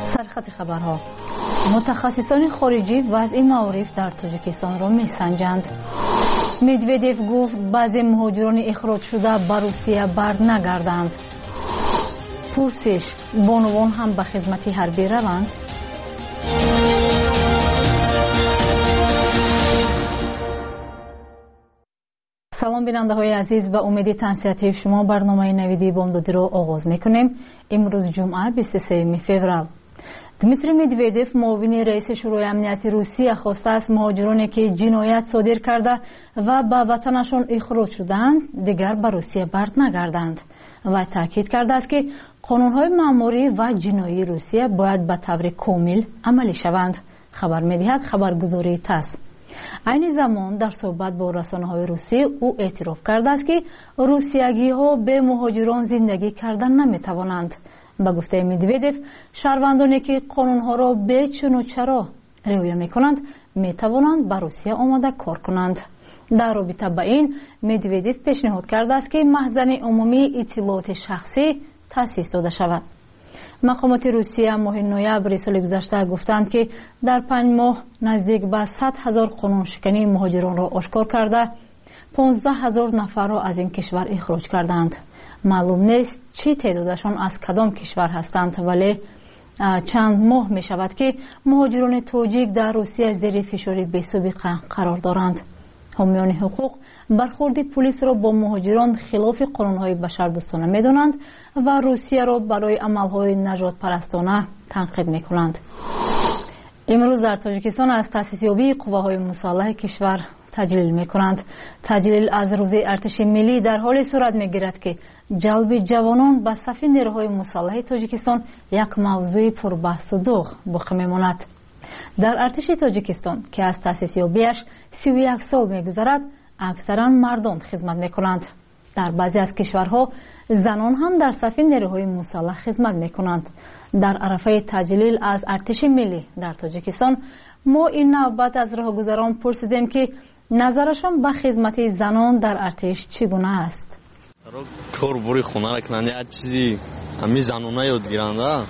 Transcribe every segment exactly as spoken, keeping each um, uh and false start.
سرخط خبرها. متخصصان خارجی وضع معارف در تاجیکستان را میسنجند. مدودیف گفت بعضی مهاجران اخراج شده به روسیه بر نگردند. پرسش: بانوان هم به خدمت حربی روند؟ سلام بیننده های عزیز، و امید تنصیحاتی شما برنامه نویدی بامدادی را آغاز میکنیم. امروز جمعه بیست و سوم فوریه. دمیتری مدودیف معاون رئیس شورای امنیتی روسیه خواسته است مهاجرانی که جنایت صادر کرده و به وطنشان اخراج شدند دیگر به روسیه بر نگردند و تاکید کرده است که قانون‌های مأموری و جنایی روسیه باید به طور کامل عملی شوند. خبر می‌دهد خبرگزاری تاس. این زمان در صحبت با رسانه‌های روسی او اعتراف کرده است که روسیگی‌ها به مهاجران زندگی کردن نمی‌توانند. به گفته مدودیف، شهروندانی که قانون‌ها را به چون و چرا رعایت می‌کنند می‌توانند به روسیه آمده کار کنند. در رابطه با این مدودیف پیشنهاد کرده است که مخزن عمومی اطلاعات شخصی تأسیس داده شود. مقامات روسیه ماه نوامبر سال گذشته گفتند که در پنج ماه نزدیک به صد هزار قانون شکنی مهاجران را آشکار کرده، پانزده هزار نفر را از این کشور اخراج کردند. معلوم نیست چی تعدادشان از کدام کشور هستند، ولی چند ماه می شود که مهاجران تاجیک در روسیه زیر فشار بی‌سابقه قرار دارند. حامیان حقوق برخورد پلیس را با مهاجران خلاف قانون‌های بشردوستانه می‌دانند و روسیه را برای عمل‌های نجات پرستانه تنقید می‌کنند. امروز در تاجیکستان از تأسیس یابی قواهای مسلح کشور تجلیل می‌کنند. تجلیل از روز ارتش ملی در حال صورت می‌گیرد که جلب جوانان به صف نیروهای مسلح تاجیکستان یک موضوع پربحث و داغ باقی می‌ماند. در ارتش تاجیکستان که از تأسیس یابیش سی و یک سال می‌گذرد، اکثرا مردان خدمت می‌کنند. در بعضی از کشورها زنان هم در صف نیروهای مسلح خدمت می‌کنند. در عرفه تجلیل از ارتش ملی در تاجیکستان ما این نوبت از راهگذران پرسیدیم که نظرشان به خدمت زنان در ارتش چگونه است. کار بوری خونه را کنند یک چیزی همی زنونه یاد گیرند.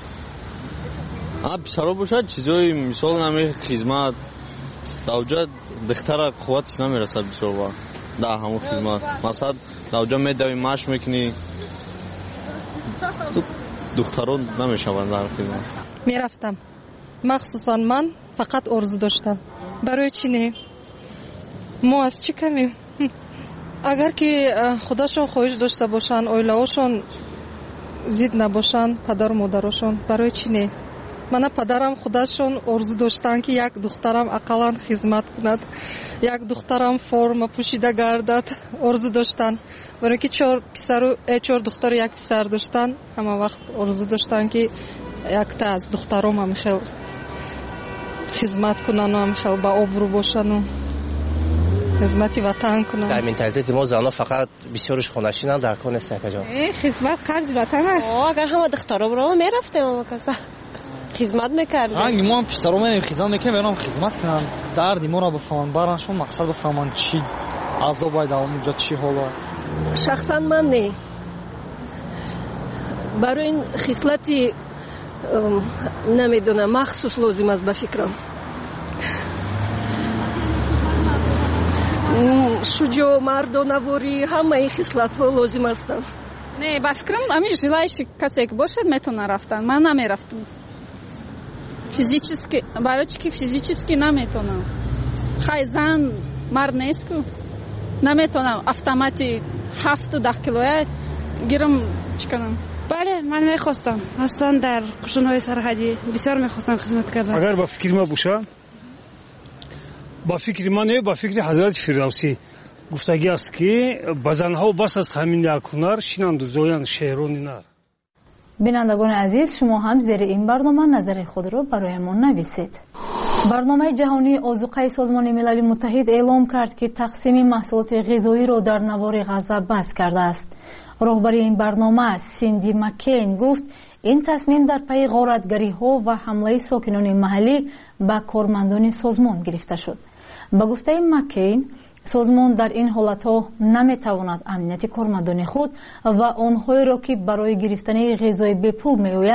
اب پسرا باشد چیزای مثال نمی خدمت دوجا دختر قوتش نمیرسد بسیار با در همون خدمت. مثلا دوجا میدوی مش میکنی دختران نمیشوند در خدمت. میرفتم مخصوصا من فقط آرزو داشتم. برای چی نه؟ ما از چی کمیم؟ اگر که خودشون خواهش داشته باشن، اویلهاشون زید نباشن، پدر و مادرشون، برای چی نه؟ من پدرم خودشون آرزو داشتن که یک دخترم اقلا خدمت کند، یک دخترم فرم پوشیده گردد، آرزو داشتن. برای که چهار پسر و چهار دختر و یک پسر داشتن، همه وقت آرزو داشتن که یک تا از دخترام هم خیلی خدمت کنن و هم خیلی با آبرو باشن و خدمت وطن کنن. در منتالیته ما زنها فقط بسیارش خونشینن، در کار نیستن کجا. خدمت قرض وطن است. اگر همه دخترام رو میرفتیم ما کسا خدمت میکردیم. هنگی ما هم پسرام میریم خدمت میکنیم، برام خدمت کنن، دردی ما را بفهمن، براشون مقصد بفهمن چی عذاب باید اونجا چی حالا. شخصا من نه، برای این خصلتی نمیدونم مخصوص لازم است به فکرم. شجاع مردانواری همه این خصلت ها لازم هستند. نه با فکرم همین желающий کسی که باشد میتونه رفتن. من نمیرفتم فیزیکی، برای چی که فیزیکی نمیتونم. خیلی زن مرد نیست که نمیتونم автомати هفت و ده کیلویه گیرم چکنم. بله من میخواستم اصلا در قشونهای سرحدی بسیار میخواستم خدمت کردم. اگر با فکر ما باشه، با فکر ما نه، با فکر حضرت فردوسی گفتگی است که بزنها بس از همین یک هنر شینند و زویند شعران نر. بینندگان عزیز، شما هم زیر این برنامه نظر خود را برایمان نویسید. برنامه جهانی آذوقه سازمان ملل متحد اعلام کرد که تقسیم محصولات غذایی را در نوار غزه بس کرده است. راهبر این برنامه سیندی مکین گفت این تصمیم در پی غارتگری ها و حمله ساکنان محلی به کارمندان سازمان گرفته شد. با گفته مکین، سازمان در این حالتها نمیتواند امنیت کارمندان خود و آنهایی را که برای گرفتن غذای به پول میآید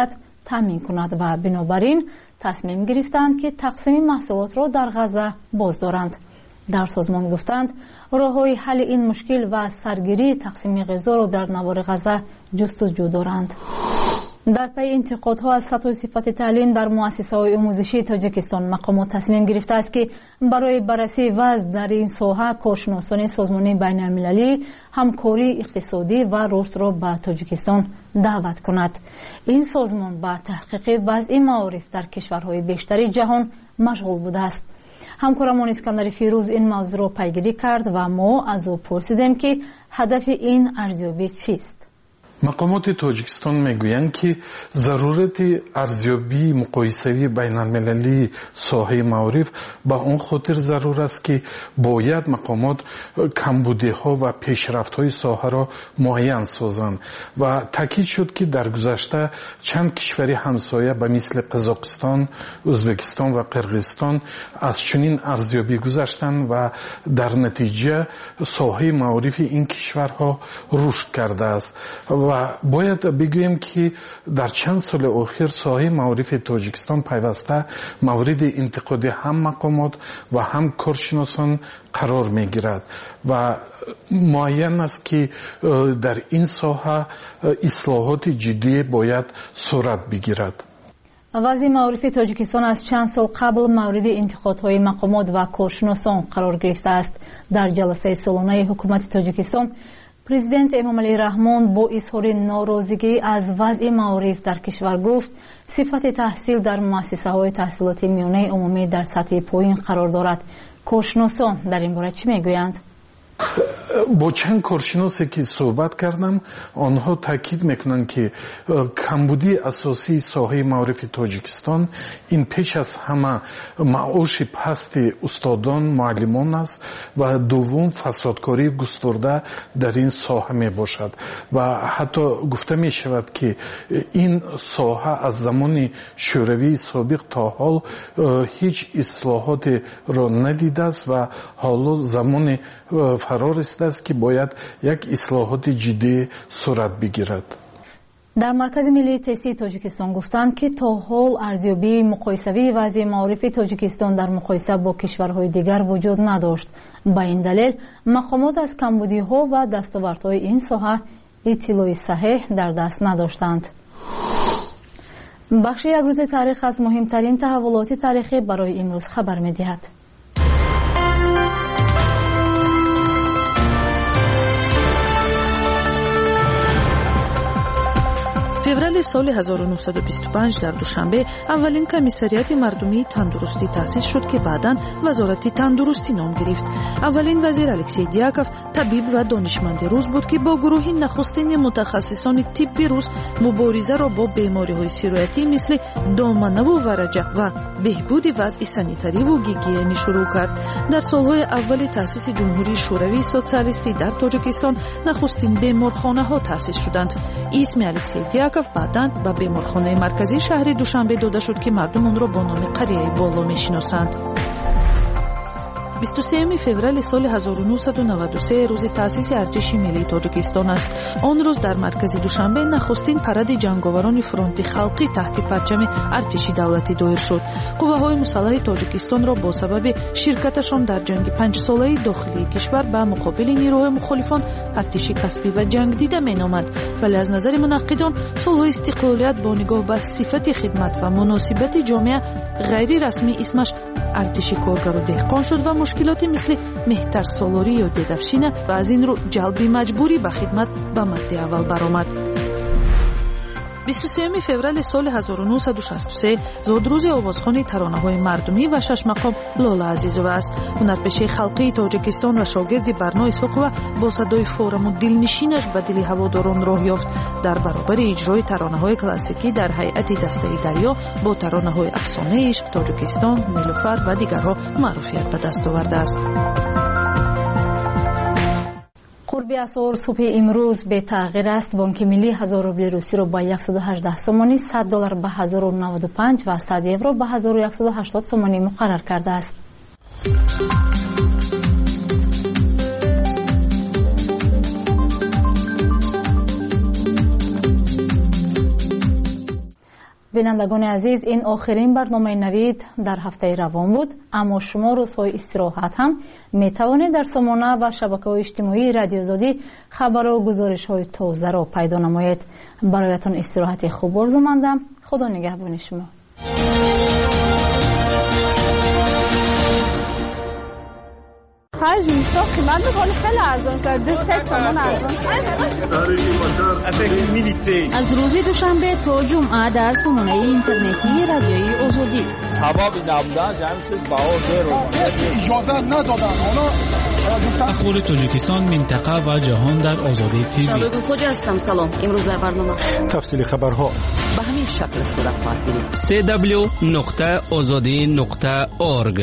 تامین کند و بنابراین تصمیم گرفتند که تقسیم محصولات را در غزه باز دارند. در سازمان گفتند راه‌های حل این مشکل و سرگیری تقسیم غذا را در نوار غزه جستجو دارند. در پی انتقادها از سطح و صفت تعلیم در مؤسسه‌های آموزشی تاجیکستان، مقامات تصمیم گرفته است که برای بررسی وضع در این ساحه کارشناسان سازمان بین‌المللی همکاری اقتصادی و رشد را به تاجیکستان دعوت کند. این سازمان به تحقیق وضع معارف در کشورهای بیشتر جهان مشغول بوده است. همکارمان اسکندر فیروز این موضوع را پیگیری کرد و ما از او پرسیدیم که هدف این ارزیابی چیست. مقامات تاجیکستان میگویند که ضرورت ارزیابی مقایسوی بین المللی ساحه معارف به اون خاطر ضرور است که باید مقامات کمبودی ها و پیشرفت های ساحه را معین سازند و تاکید شد که در گذشته چند کشور همسایه به مثل قزاقستان، ازبکستان و قرقیزستان از چنین ارزیابی گذشتند و در نتیجه ساحه معارف این کشورها رشد کرده است و باید بگویم که در چند سال اخیر ساحه معارف تاجیکستان پیوسته مورد انتقاد هم مقامات و هم کارشناسان قرار می گیرد و معین است که در این ساحه اصلاحات جدی باید صورت بگیرد. وضع معارف تاجیکستان از چند سال قبل مورد انتقادهای مقامات و کارشناسان قرار گرفته است. در جلسه سالانه حکومت تاجیکستان پرزیدنت امامعلی رحمان با اظهار ناراضگی از وضع معارف در کشور گفت صفت تحصیل در مؤسسه‌های تحصیلاتی میانه عمومی در سطح پایین قرار دارد. کارشناسان در این باره چی میگویند؟ با چند کارشناسی که صحبت کردم آنها تاکید میکنند که کمبودی اساسی ساحه معارف تاجیکستان این پیش از همه معاش پست استادان معلمان است و دوم فسادکاری گسترده در این ساحه می باشد و حتی گفته می شود که این ساحه از زمان شوروی سابق تا حال هیچ اصلاحات را ندیده است و حالا زمان فرار است است که باید یک اصلاحات جدی صورت بگیرد. در مرکز ملی تحصیل تاجیکستان گفتند که تا حال ارزیابی مقایسوی وضع معارف تاجیکستان در مقایسه با کشورهای دیگر وجود نداشت. با این دلیل مقامات از کمبودی ها و دستاوردهای این ساحه اطلاع صحیح در دست نداشتند. بخش یک روز تاریخ از مهمترین تحولات تاریخی برای امروز خبر می‌دهد. فеврали соли ҳазору нуҳсаду бисту панҷ дар душанбе аввалин комиссарияти мардумии тандурустӣ таъсис шуд ки баъдан вазорати тандурустӣ ном гирифт. аввалин вазир Алексей Дьяков табиб ва донишманди рус буд ки бо гурӯҳи нахустини мутахассисони тибби рус муборизаро бо бемориҳои сироятӣ мисли доманаву вараҷа ва беҳбуди вазъи санитариву гигиенӣ шурӯъ кард. дар солҳои аввали таъсиси ҷумҳурии шӯравии социалистӣ дар тоҷикистон нахустин беморхонаҳо таъсис шуданд. исми Алексей Дьяков баъдан ба беморхонаи марказии шаҳри Душанбе дода шуд ки мардум онро бо номи қарияи боло мешиносанд. бисту сеюми феврали соли ҳазору нуҳсаду наваду се рӯзи таъсиси артиши миллии тоҷикистон аст. он рӯз дар маркази Душанбе нахустин паради ҷанговарони фронти халқӣ таҳти парчами артиши давлатӣ доир шуд. қувваҳои мусаллаҳи тоҷикистонро бо сабаби ширкаташон дар ҷанги панҷсолаи дохилии кишвар ба муқобили нирӯҳои мухолифон артиши касбӣ ва ҷангдида меноманд, вале аз назари мунаққидон солҳои истиқлолият бо нигоҳ ба сифати хидмат ва муносибати ҷомеа ғайрирасмӣ исмаш артиши коргару деҳқон шуд ва мушкилоти мисли меҳтарсолорӣ ё дедавшина ва аз ин рӯ ҷалби маҷбурӣ ба хидмат ба мадди аввал баромад. бисту сеюми феврали соли ҳазору нуҳсаду шасту се зод рӯзи овозхони таронаҳои мардумӣ ва шашмақом Лола Азизова аст. ҳунарпеши халқии Тоҷикистон ва шогирди Барно Исоқова бо садои фораму дилнишинаш ба дили ҳаводорон роҳ ёфт. дар баробари иҷрои таронаҳои классикӣ дар ҳайати Дастаи дарё бо таронаҳои Афсонаи ишқ, Тоҷикистон, Нилуфар ва дигарҳо маъруфият ба даст овардааст. قرب اسعار صبح امروز به تغییر است. بانک ملی هزار روبل روسی رو با صد و هجده سومانی، صد دلار به هزار و نود و پنج و صد یورو به هزار و صد و هشتاد سومانی مقرر کرده است. بینندگان عزیز، این آخرین برنامه نوید در هفته روان بود، اما شما روزهای استراحت هم می توانید در سامانه و شبکه‌های اجتماعی رادیو آزادی خبر و گزارش‌های تازه را پیدا نمایید. برایتان استراحت خوب آرزو مندم. خدا نگهبان شما. خرج میشه قیمت بکنی خیلی ارزان شد. دو سه تومن ارزان شد. از روز دوشنبه تا جمعه در سامانه اینترنتی رادیوی آزادی. سبب نبودن جمع شد باور رو اجازه ندادن. حالا اخبار تاجیکستان، منطقه و جهان در آزادی تیوی. شبکه خوج هستم. سلام. امروز در برنامه تفصیل خبرها به همین شکل صورت خواهد گرفت. سه دبلیو نقطه آزادی نقطه اورگ.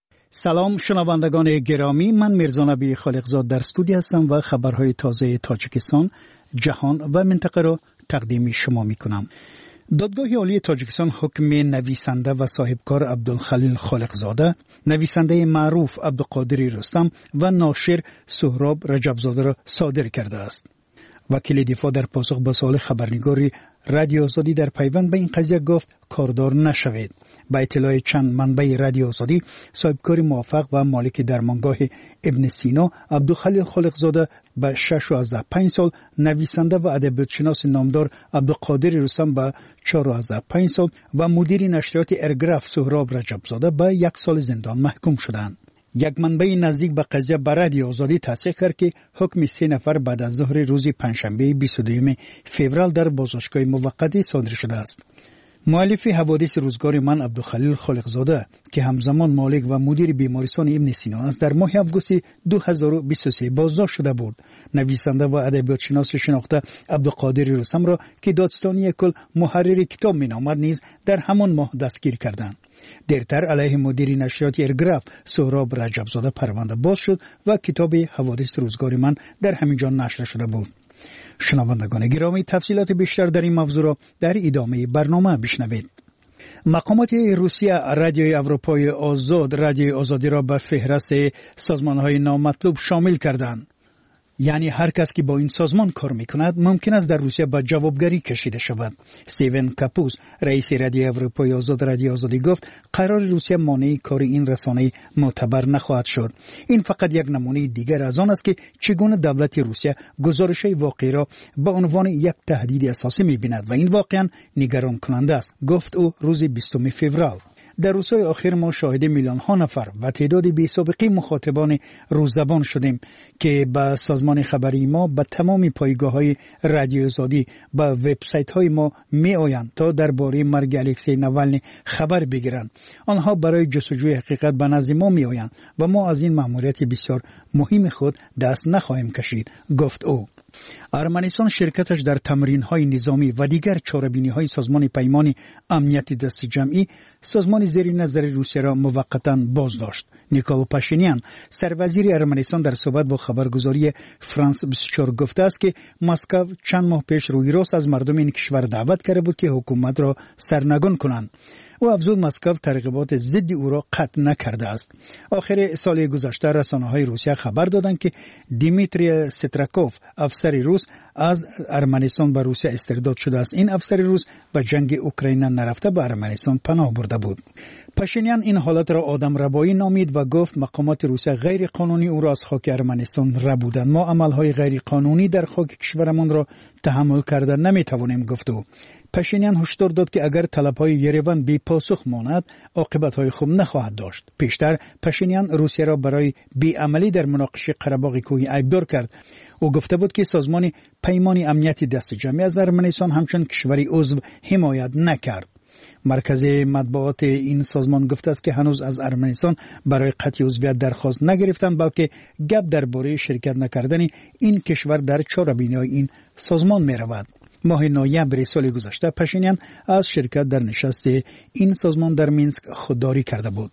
سلام شنوندگان گرامی، من میرزا نبی خالقزاد در استودیو هستم و خبرهای تازه تاجیکستان، جهان و منطقه را تقدیم شما می کنم. دادگاه عالی تاجیکستان حکم نویسنده و صاحبکار عبدالخلیل خالقزاده، نویسنده معروف عبدالقادر رستم و ناشر سهراب رجبزاده را صادر کرده است. وکیل دفاع در پاسخ به سوال خبرنگاری رادیو آزادی در پیوند به این قضیه گفت کاردار نشوید. با اطلاع چند منبع رادیو آزادی، صاحبکار موفق و مالک درمانگاه ابن سینا عبدالخلیل خالقزاده به شش و پنج سال، نویسنده و ادبیاتشناس نامدار عبدالقادر رستم به چهار و پنج سال و مدیر نشریات ارگراف سهراب رجبزاده به یک سال زندان محکوم شدند. یک منبع نزدیک به قضیه به رادیو آزادی تصدیق کرد که حکم سه نفر بعد از ظهر روز پنجشنبه بیست و دو فوریه در بازداشتگاه موقتی صادر شده است. مؤلف حوادث روزگار من عبدالخلیل خالقزاده که همزمان مالک و مدیر بیمارستان ابن سینا است، در ماه اوگوست دو هزار و بیست و سه بازداشت شده بود. نویسنده و ادبیاتشناس شناخته عبدالقادر رستم را که دادستانی کل محرر کتاب مینامد نیز در همان ماه دستگیر کردند. دیرتر علیه مدیر نشریات ارگراف سهراب رجبزاده پرونده باز شد و کتاب حوادث روزگار من در همینجا نشر شده بود. شنوندگان گرامی، تفصیلات بیشتر در این موضوع را در ادامه برنامه بشنوید. مقامات روسیه رادیوی اروپای آزاد رادیوی آزادی را به فهرست سازمان‌های نامطلوب شامل کردند. یعنی هر کس که با این سازمان کار میکند ممکن است در روسیه به جوابگری کشیده شود. استیون کاپوس رئیس رادیوی اروپای آزاد رادیو آزادی گفت قرار روسیه مانع کار این رسانه معتبر نخواهد شد. این فقط یک نمونه دیگر از آن است که چگونه دولت روسیه گزارش واقعی را به عنوان یک تهدید اساسی میبیند و این واقعا نگران کننده است، گفت او روز بیستم فوریه. در روزهای آخر ما شاهد میلیون ها نفر و تعداد بی سابقه مخاطبان روززبان شدیم که به سازمان خبری ما، به تمام پایگاه های رادیو آزادی، به وبسایت های ما می آیند تا درباره مرگ الکسی نوالنی خبر بگیرند. آنها برای جستجوی حقیقت به نزد ما می آیند و ما از این مأموریت بسیار مهم خود دست نخواهیم کشید، گفت او. ارمنستان شرکتش در تمرین‌های نظامی و دیگر چاره‌بینی‌های سازمان پیمان امنیت دست جمعی سازمان زیر نظر روسیه را موقتاً بازداشت. نیکول پاشینیان سروزیر ارمنستان در صحبت با خبرگزاری فرانس بیست و چهار گفته است که مسکو چند ماه پیش روی راست از مردم این کشور دعوت کرده بود که حکومت را سرنگون کنند. او افزود مسکو ترغیبات ضد او را قطع نکرده است. آخر سال گذشته رسانه‌های روسیه خبر دادند که دیمیتری ستراکوف افسر روس از ارمنستان به روسیه استرداد شده است. این افسر روس به جنگ اوکراین نرفته به ارمنستان پناه برده بود. پاشینیان این حالت را آدم ربایی نامید و گفت مقامات روسیه غیر قانونی او را از خاک ارمنستان ربودند. ما عملهای غیر قانونی در خاک کشورمان را تحمل کرده نمیتوانیم، گفت او. پاشینیان هشدار داد که اگر طلب‌های یریون بی پاسخ ماند عاقبت‌های خوب نخواهد داشت. پیشتر پاشینیان روسیه را برای بی‌عملی در مناقشه قره‌باغ کوهی عیبدار کرد. او گفته بود که سازمان پیمان امنیت دست جمعی از ارمنستان همچون کشوری عضو حمایت نکرد. مرکز مطبوعات این سازمان گفته است که هنوز از ارمنستان برای قطعی عضویت درخواست نگرفتند، بلکه گپ درباره شرکت نکردن این کشور در چاره‌بینی‌های این سازمان می‌رود. ماه نوامبر سال گذشته پاشینیان از شرکت در نشست این سازمان در مینسک خودداری کرده بود.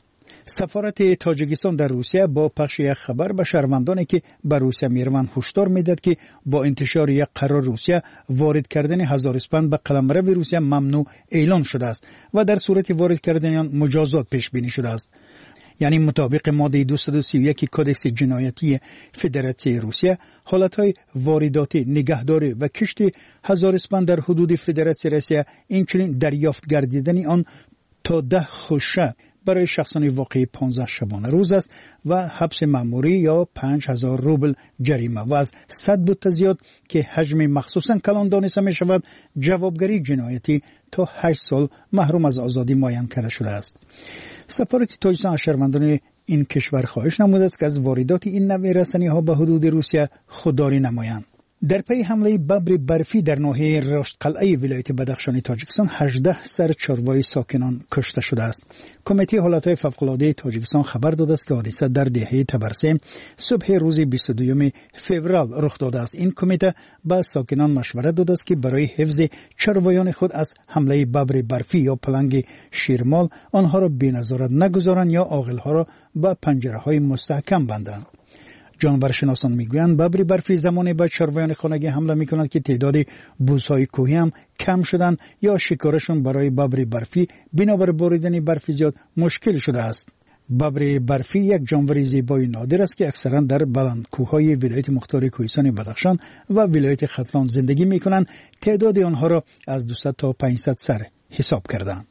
سفارت تاجیکستان در روسیه با پخش یک خبر به شهروندانی که به روسیه میروند هشدار میداد که با انتشار یک قرار روسیه وارد کردن هزار اسپند به قلمرو روسیه ممنوع اعلان شده است و در صورت وارد کردن آن مجازات پیش بینی شده است. یعنی مطابق ماده دویست و سی و یک کدکس جنایتی فدراسیون روسیه حالتهای وارداتی، نگهداری و کشت هزار اسپند در حدود فدراسیون روسیه اینچنین دریافت گردیدن آن تا ده خوشه برای شخصان واقعی پانزده شبانه روز است و حبس مأموری یا پنج هزار روبل جریمه و از صد بوته زیاد که حجم مخصوصا کلان دانسته می شود جوابگری جنایتی تا هشت سال محروم از آزادی معین کرده شده است. سفارت تاجیکستان از شهروندان این کشور خواهش نموده است که از واردات این نوع رسانه ها به حدود روسیه خودداری نمایند. در پی حمله ببر برفی در ناحیه رشت قلعه ولایت بدخشان تاجیکستان هجده سر چاروای ساکنان کشته شده است. کمیته حالتهای فوق‌العاده تاجیکستان خبر داده است که حادثه در دهه تبرسه صبح روز بیست و دوم فوریه رخ داده است. این کمیته به ساکنان مشورت داده است که برای حفظ چاروایان خود از حمله ببر برفی یا پلنگ شیرمال آنها را بی‌نظارت نگذارند یا عاقل‌ها را به پنجره‌های مستحکم بندند. جانورشناسان میگویند ببر برفی زمانی به چاروایان خانگی حمله میکند که تعداد بوزهای کوهی هم کم شدند یا شکارشون برای ببر برفی بنابر باریدن برف زیاد مشکل شده است. ببر برفی یک جانور زیبای نادر است که اکثرا در بلند کوههای ولایت مختار کوهستان بدخشان و ولایت ختلان زندگی میکنند. تعداد آنها را از دویست تا پانصد سر حساب کردند.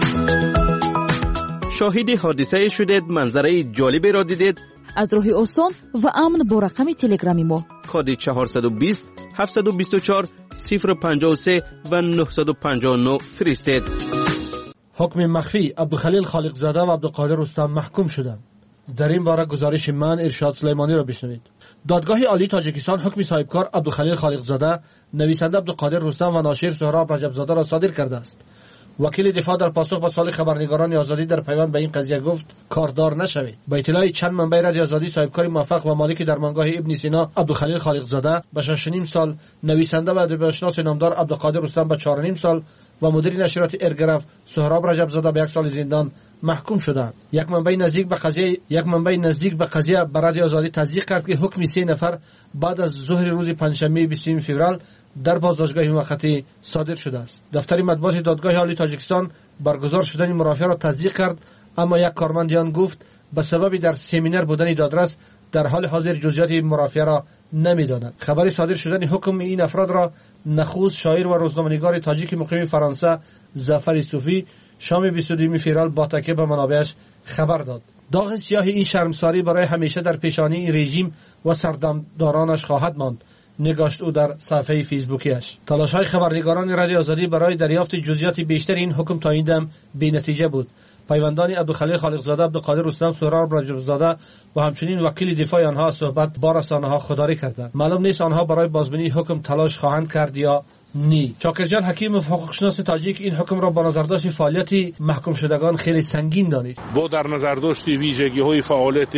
شاهد حادثه شدید، منظره جالبی را دیدید؟ از راه آسان و امن با رقم تلگرامی ما کد چهارصد و بیست هفتصد و بیست و چهار صفر پنجاه و سه و نهصد و پنجاه و نه فرستید. حکم مخفی عبدالخلیل خالقزاده و عبدالقادر رستم محکوم شدند. در این باره گزارش من ارشاد سلیمانی را بشنوید. دادگاه عالی تاجیکستان حکم صاحبکار عبدالخلیل خالقزاده، نویسنده عبدالقادر رستم و ناشر سهراب رجبزاده را صادر کرده است. وکیل دفاع در پاسخ به سوال خبرنگاران آزادی در پیوند به این قضیه گفت کاردار نشوید. با اطلاع چند منبع رادیو آزادی، صاحبکار موفق و مالک درمانگاه ابن سینا عبدالخلیل خالقزاده به شش و نیم سال، نویسنده و ادبیاتشناس نامدار عبدالقادر رستم به چهار و نیم سال و مدیر نشریات ارگرف سهراب رجبزاده به یک سال زندان محکوم شدند. یک منبع نزدیک به قضیه یک منبع نزدیک به قضیه به رادیو آزادی تصدیق کرد که حکم سه نفر بعد از ظهر روز پنجشنبه بیستم فوریه در بازداشتگاه موقتی صادر شده است. دفتر مطبوعات دادگاه عالی تاجیکستان برگزار شدن مرافعه را تصدیق کرد، اما یک کارمند آن گفت به سبب در سمینار بودن دادرس در حال حاضر جزئیات مرافعه را نمی‌داند. خبر صادر شدن حکم این افراد را نخست شاعر و روزنامه‌نگار تاجیک مقیم فرانسه ظفر صوفی شام بیست و دوم فوریه با تکیه به منابعش خبر داد. داغ سیاه این شرمساری برای همیشه در پیشانی این رژیم و سردمدارانش خواهد ماند، نگاشت او در صفحه فیسبوکیش. تلاش‌های خبرنگاران رادیو آزادی برای دریافت جزئیات بیشتر این حکم تا این دم بی‌نتیجه بود. پیوندان عبدالخلیل خالقزاده، عبدالقادر رستم، سهراب رجبزاده و همچنین وکیل دفاع آنها صحبت با رسانه‌ها خودداری کردند. معلوم نیست آنها برای بازبینی حکم تلاش خواهند کرد یا نی. شاکرجان حکیم حقوقشناس تاجیک این حکم را با نظرداشت فعالیت محکوم شدگان خیلی سنگین دانید. با در نظرداشت ویژگی‌های فعالیت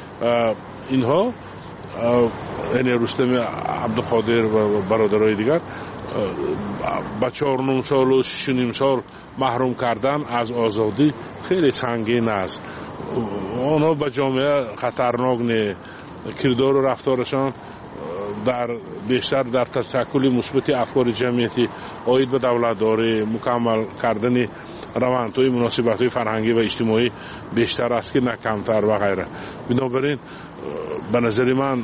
اینها یعنی رستم، عبدالقادر و برادرای دیگر با چهار و نیم سال و شش و نیم سال محروم کردن از آزادی خیلی سنگین است. آنها به جامعه خطرناک نه. کردار و رفتارشان در بیشتر در تشکل مثبت افکار جمعیتی عاید به دولتداری، مکمل کردن روندهای مناسبت‌های فرهنگی و اجتماعی بیشتر است که نه کمتر و غیره. بنابراین به نظر من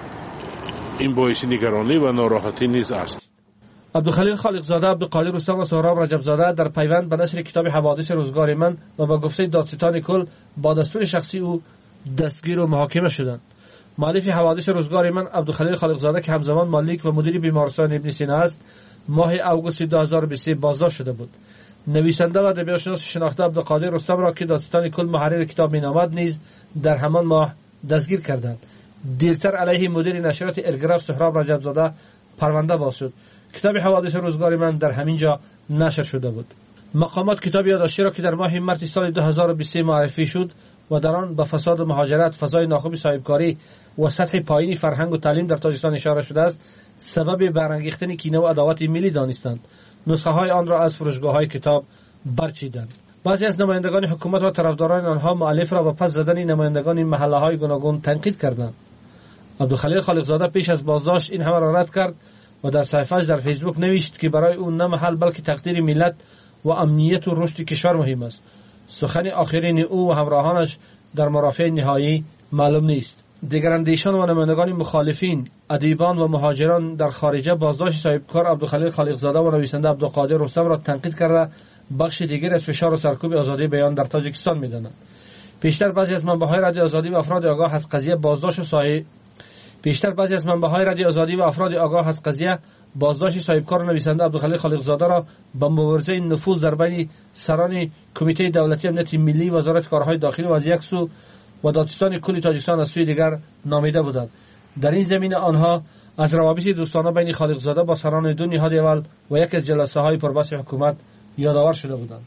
این باعث نگرانی و ناراحتی نیز است. عبدالخلیل خالقزاده، عبدالقادر رستم و سهراب رجبزاده در پیوند به نشر کتاب حوادث روزگار من و با گفته دادستان کل با دستور شخصی او دستگیر و محاکمه شدند. مؤلف حوادث روزگار من عبدالخلیل خالقزاده که همزمان مالک و مدیر بیمارستان ابن سینا است، ماه اوگوست دو هزار و بیست بازداشت شده بود. نویسنده و ادبیاتشناس شناخته عبدالقادر رستم را که دادستان کل محرر کتاب مینامد نیز در همان ماه دستگیر کردند. دیرتر علیه مدیر نشریات ارگرف سهراب رجبزاده پرونده باز شد. کتاب حوادث روزگار من در همین جا نشر شده بود. مقامات کتاب یادداشتی را که در ماه مارس سال دو هزار و بیست معرفی شد و در آن به فساد و مهاجرت، فضای ناخوب صاحبکاری و سطح پایینی فرهنگ و تعلیم در تاجیکستان اشاره شده است، سبب برانگیختن کینه و عداوت ملی دانستند. نسخه های آن را از فروشگاه های کتاب برچیدند. بعضی از نمایندگان حکومت و طرفداران آنها مؤلف را با پس زدن نمایندگان محله های گوناگون تنقید کردند. عبدالخلیل خالقزاده پیش از بازداشت این همه را رد کرد و در صفحه‌اش در فیسبوک نوشت که برای او نه محل بلکه تقدیر ملت و امنیت و رشد کشور مهم است. سخن آخرین او و همراهانش در مرافع نهایی معلوم نیست. دیگر اندیشان و نمایندگان مخالفین، ادیبان و مهاجران در خارجه بازداشت صاحبکار عبدالخلیل خالقزاده و نویسنده عبدالقادر رستم را تنقید کرده بخش دیگر از فشار و سرکوب آزادی بیان در تاجیکستان می‌دانند. پیشتر بعضی از منبع‌های رادیو آزادی و افراد آگاه از قضیه بازداشت صاحب پیشتر بعضی از منبع‌های رادیو آزادی و افراد آگاه از قضیه بازداشت صاحبکار نویسنده عبدالخلیل خالقزاده را با مبارزه نفوذ در بین سران کمیته دولتی امنیت ملی، وزارت کارهای داخلی و از یک سو و دادستان کل تاجیکستان از سوی دیگر نامیده بودند. در این زمینه آنها از روابط دوستانه بین خالقزاده با سران دو نهاد اول و یک از جلسه های پربحث حکومت یادآور شده بودند.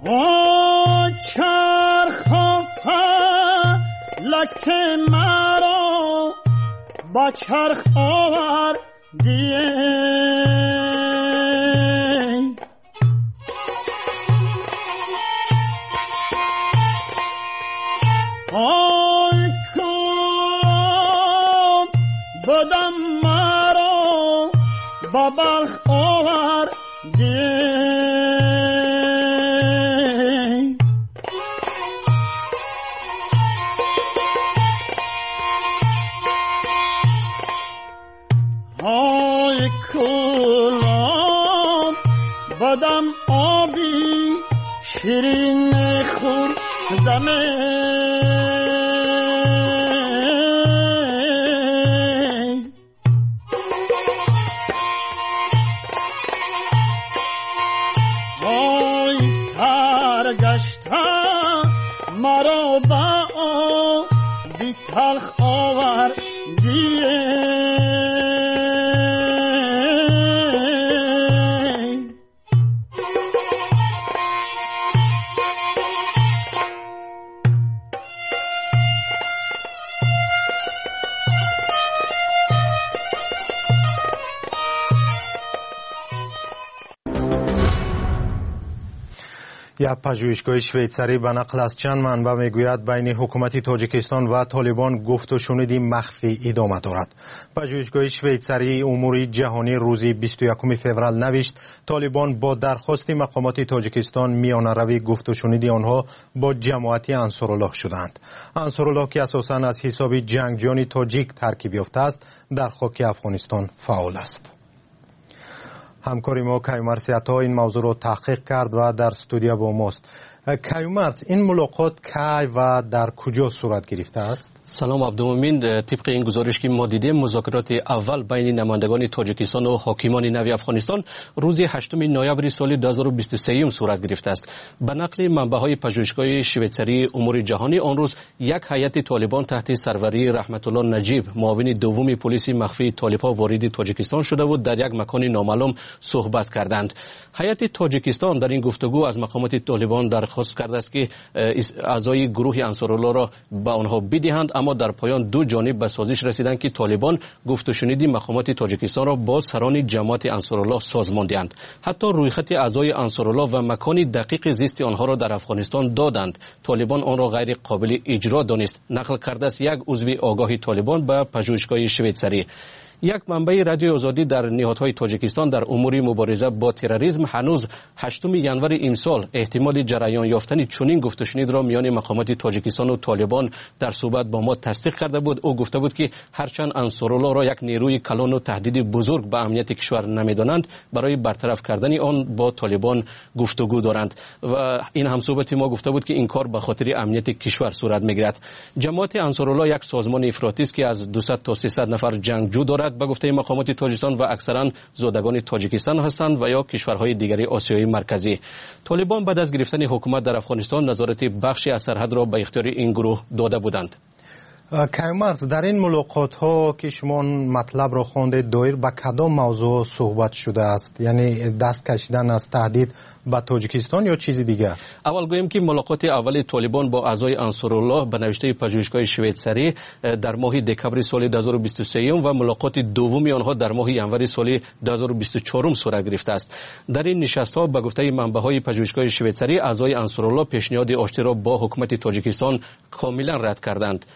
لکن مرا با چرخ آور دیه آی کام بدم مرا با بلخ آور دیه بدم آبی شیرین خور دمه آی سرگشته مرا با آبی تلخ آور دیه یک پژوهشگاه شویتزری به نقل از چند منبع میگوید بین حکومت تاجیکستان و طالبان گفت و شنودی مخفی ادامه دارد. پژوهشگاه شویتزری امور جهانی روز بیست و یکم فوریه نوشت طالبان با درخواست مقامات تاجیکستان میانه‌روی گفت و شنودی آنها با جماعت انصارالله شدند. انصارالله که اساساً از حساب جنگجویان تاجیک ترکیب یافته است در خاک افغانستان فعال است. همکاری ما کیومرث عطا این موضوع را تحقیق کرد و در استودیو با ماست. کیومرث، این ملاقات کی و در کجا صورت گرفته است؟ سلام عبدالمومن، طبق این گزارش که ما دیدیم مذاکرات اول بین نمایندگان تاجیکستان و حاکمان نوی افغانستان روز هشتم نوامبر سال دو هزار و بیست و سه صورت گرفته است. به نقل منبع‌های پژوهشگاه شویتزری امور جهانی آن روز یک هیئت طالبان تحت سروری رحمت الله نجیب معاون دوم پلیس مخفی طالب‌ها وارد تاجیکستان شده و در یک مکان نامعلوم صحبت کردند. هیئت تاجیکستان در این گفتگو از مقامات طالبان درخواست کرده است که اعضای گروه انصارالله را به آنها بدهند، اما در پایان دو جانب به سازش رسیدند که طالبان گفت و شنودی مقامات تاجیکستان را با سران جماعت انصارالله سازماندند. حتی رویخط اعضای انصارالله و مکان دقیق زیست آنها را در افغانستان دادند. طالبان آن را غیر قابل اجرا دانست، نقل کرده است یک عضو آگاه طالبان به پژوهشگاه شویتزری. یک منبع رادیو آزادی در نهادهای تاجیکستان در امور مبارزه با تروریسم هنوز هشتم ژانویه امسال احتمال جریان یافتن چنین گفت و شنود را میان مقامات تاجیکستان و طالبان در صحبت با ما تصدیق کرده بود. او گفته بود که هرچند انصارالله را یک نیروی کلان و تهدید بزرگ به امنیت کشور نمیدانند، برای برطرف کردن آن با طالبان گفتگو دارند و این همصحبت ما گفته بود که این کار به خاطر امنیت کشور صورت میگیرد. جماعت انصارالله یک سازمان افراطی است که از دویست تا سیصد نفر جنگجو دارد به گفته مقامات تاجیکستان و اکثرا زادگان تاجیکستان هستند و یا کشورهای دیگری آسیای مرکزی. طالبان بعد از گرفتن حکومت در افغانستان نظارت بخشی از سرحد را به اختیار این گروه داده بودند. کیومرث، در این ملاقات ها که شما مطلب را خواندید دایر به کدام موضوع صحبت شده است؟ یعنی دست کشیدن از تهدید به تاجیکستان یا چیزی دیگر؟ اول گویم که ملاقات اول طالبان با اعضای انصارالله به نوشته پژوهشگاه شویتزری در ماه دکمبر سال دو هزار و بیست و سه و ملاقات دومی آنها در ماه ژانویه سال دو هزار و بیست و چهار صورت گرفته است. در این نشست ها به گفته منبع‌های پژوهشگاه شویتزری اعضای انصارالله پیشنهاد آشتی را با حکومت تاجیکستان کاملا رد کردند.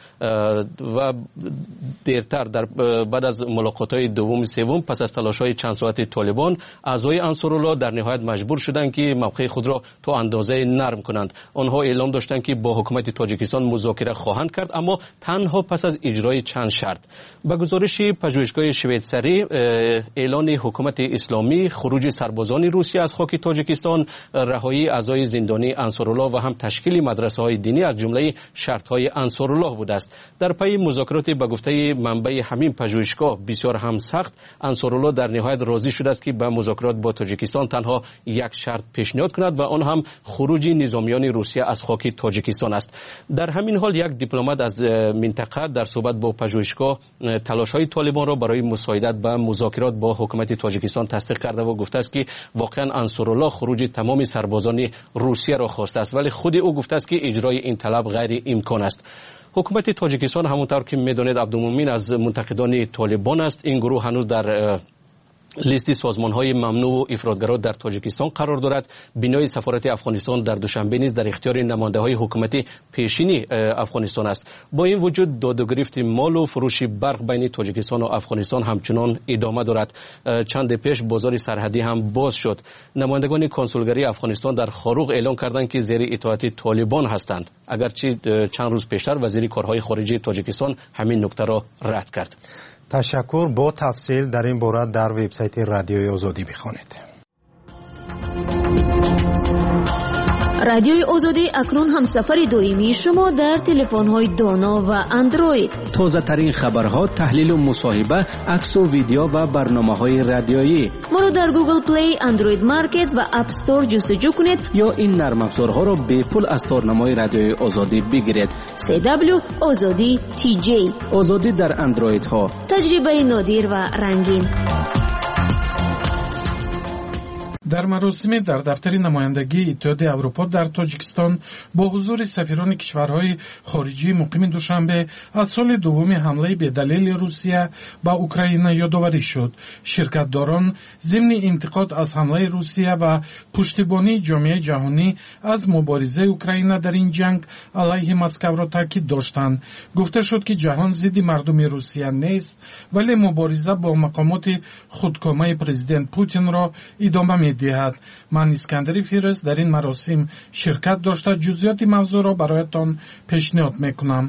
و دیرتر در بعد از ملاقات‌های دوم سوم پس از تلاش‌های چند ساعت طالبان، اعضای انصارالله در نهایت مجبور شدند که موقع خود را تا اندازه نرم کنند. آنها اعلام داشتند که با حکومت تاجیکستان مذاکره خواهند کرد، اما تنها پس از اجرای چند شرط. به گزارش پژوهشگاه شویتسری، اعلان حکومت اسلامی خروج سربازان روسیه از خاک تاجیکستان، رهایی اعضای زندانی انصارالله و هم تشکیل مدرسه‌های دینی از جمله شرط‌های انصارالله بوده است. در پی مذاکرات به گفته منبع همین پژوهشگاه بسیار هم سخت، انصارالله در نهایت راضی شده است که به مذاکرات با تاجیکستان تنها یک شرط پیشنهاد کند و آن هم خروج نظامیان روسیه از خاک تاجیکستان است. در همین حال یک دیپلمات از منطقه در صحبت با پژوهشگاه تلاش‌های طالبان را برای مساعدت به مذاکرات با حکومت تاجیکستان تصدیق کرده و گفته است که واقعا انصارالله خروج تمام سربازان روسیه را خواسته است، ولی خود او گفته است که اجرای این طلب غیر امکان است. حکومت تاجیکستان همونطور که میدانید عبدالمومن از منتقدان طالبان است. این گروه هنوز در لیست سازمان‌های ممنوع و افراطگرا در تاجیکستان قرار دارد. بنای سفارت افغانستان در دوشنبه نیز در اختیار نماینده‌های حکومت پیشینی افغانستان است. با این وجود داد و گرفت مال و فروش برق بین تاجیکستان و افغانستان همچنان ادامه دارد. چند پیش بازار سرحدی هم باز شد. نمایندگان کنسولگری افغانستان در خاروق اعلام کردند که زیر اطاعت طالبان هستند، اگرچه چند روز پیشتر وزیر کارهای خارجه تاجیکستان همین نکته را رد کرد. تشکر. با تفصیل در این باره در وبسایت رادیوی آزادی بخوانید. رادیوی آزادی اکنون همسفر دائمی شما در تلفن‌های دانا و اندروید. تازه ترین خبرها، تحلیل و مصاحبه، عکس و ویدیو و برنامه‌های رادیویی. ما را در گوگل پلی، اندروید مارکت و اپ استور جستجو کنید یا این نرم افزارها را به پول از تارنمای رادیوی آزادی بگیرید. سی دبلیو آزادی تی جی. آزادی در اندروید ها. تجربه نادر و رنگین. در مراسم در دفتر نمایندگی اتحاد اروپا در تاجیکستان با حضور سفیران کشورهای خارجی مقیم دوشنبه از سال دوم حمله به دلیل روسیه به اوکراین یادآوری شد. شرکتداران ضمن انتقاد از حمله روسیه و پشتیبانی جامعه جهانی از مبارزه اوکراین در این جنگ علیه مسکو را تاکید داشتند. گفته شد که جهان ضد مردم روسیه نیست، ولی مبارزه با مقامات خودکامه پرزیدنت پوتین را ادامه می دهد. من اسکندری فیرز در این مراسم شرکت داشته جزئیات موضوع را برایتان پیشنهاد میکنم.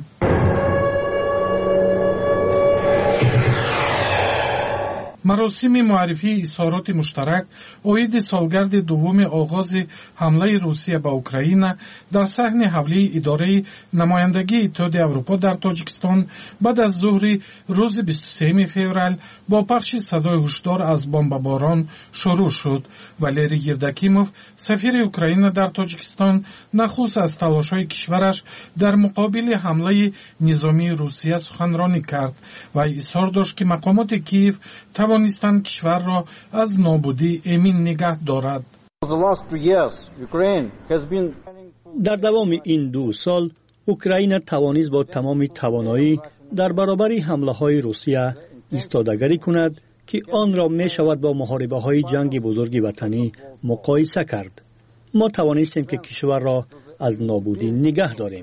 مراسم معرفی اظهارات مشترک عاید سالگرد دوم آغاز حمله روسیه به اوکراین در صحن حولی اداره نمایندگی اتحاد اروپا در تاجیکستان بعد از ظهر روز بیست و سوم فوریه با پخش صدای هشدار از بمباران شروع شد. والری گردکیموف سفیر اوکراین در تاجیکستان نخست از تلاش‌های کشورش در مقابل حمله نظامی روسیه سخنرانی کرد و اظهار داشت که مقامات کیف توانستند کشور را از نابودی امین نگه دارد. در دوام این دو سال اوکراین توانست با تمام توانایی در برابر حمله‌های روسیه ایستادگی کند که آن را می شود با محاربه‌های جنگ بزرگ وطنی مقایسه کرد. ما توانستیم که کشور را از نابودی نگه داریم.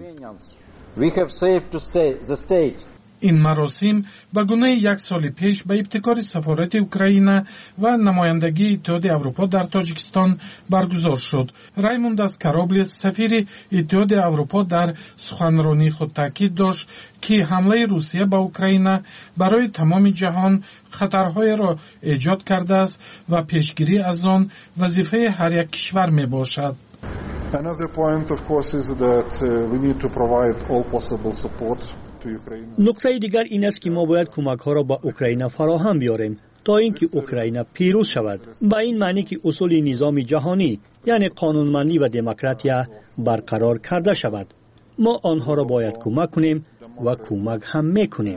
این مراسم به گونه یک سال پیش به ابتکار سفارت اوکراین و نمایندگی اتحاد اروپا در تاجیکستان برگزار شد. رایموند از کارابلیس سفیر اتحاد اروپا در سخنرانی خود تاکید داشت که حمله روسیه به اوکراین برای تمام جهان خطرهای را ایجاد کرده است و پیشگیری از آن وظیفه هر یک کشور می باشد. Another point of course is that uh, we need to provide all possible support. نکته دیگر این است که ما باید کمک ها را با اوکراین فراهم بیاریم تا اینکه اوکراین پیروز شود. با این معنی که اصول نظام جهانی یعنی قانونمندی و دموکراسی برقرار کرده شود. ما آنها را باید کمک کنیم و کمک هم میکنیم.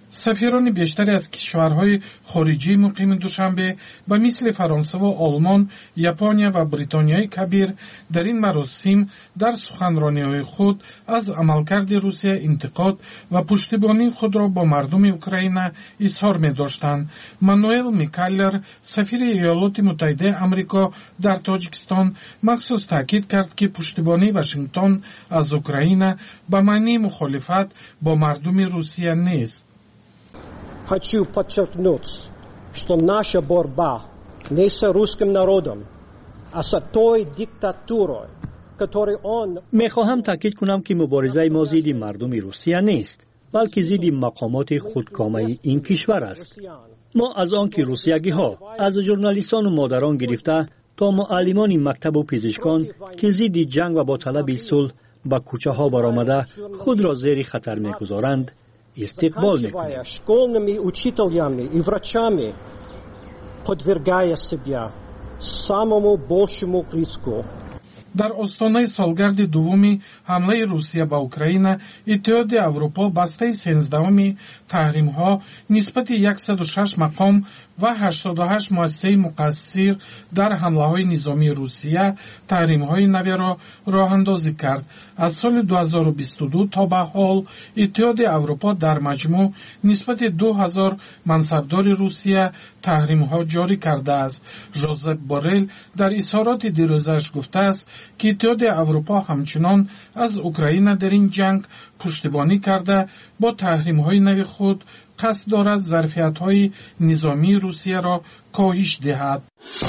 سفیران بیشتری از کشورهای خارجی مقیم دوشنبه به مثل فرانسه و آلمان، ژاپن و بریتانیای کبیر در این مراسم در سخنرانی‌های خود از عملکرد روسیه انتقاد و پشتیبانی خود را با مردم اوکراین اظهار می‌داشتند. مانوئل میکالر، سفیر ایالات متحده آمریکا در تاجیکستان، مخصوص تاکید کرد که پشتیبانی واشنگتن از اوکراین به معنی مخالفت با مردم روسیه نیست. Хочу подчеркнуть, что наша борьба не с русским народом, а с той диктатурой, которую он... میخواهم تاکید کنم که مبارزه ما ضد مردم روسیه نیست، بلکه ضد مقامات خودکامه این کشور است. ما از آن که روسیگی ها از ژورنالیستان و مادران گرفته تا معلمان مکتب و پزشکان که ضد جنگ و با طلب صلح به کوچه ها برآمده خود را زیر خطر میگذارند استقبال میکنیم. школьными учителями и врачами подвергая себя самому большому риску. در آستانه سالگرد دومی حمله روسیه به اوکراین، اتحاد اروپا بسته سیزدهمین تحریم‌ها نسبت صد و شش مقام و هشتاد و هشت مؤسسه مقصر در حمله‌های نظامی روسیه تحریم‌های نوی را راه اندازی کرد. از سال دو هزار و بیست و دو تا به حال اتحاد اروپا در مجموع نسبت دو هزار منصبدار روسیه تحریم‌ها جاری کرده است. ژوزپ بورل در اظهارات دیروزش گفته است که اتحاد اروپا همچنان از اوکراین در این جنگ پشتیبانی کرده با تحریم‌های نوی خود قصد دارد ظرفیت‌های نظامی روسیه را کاهش دهد.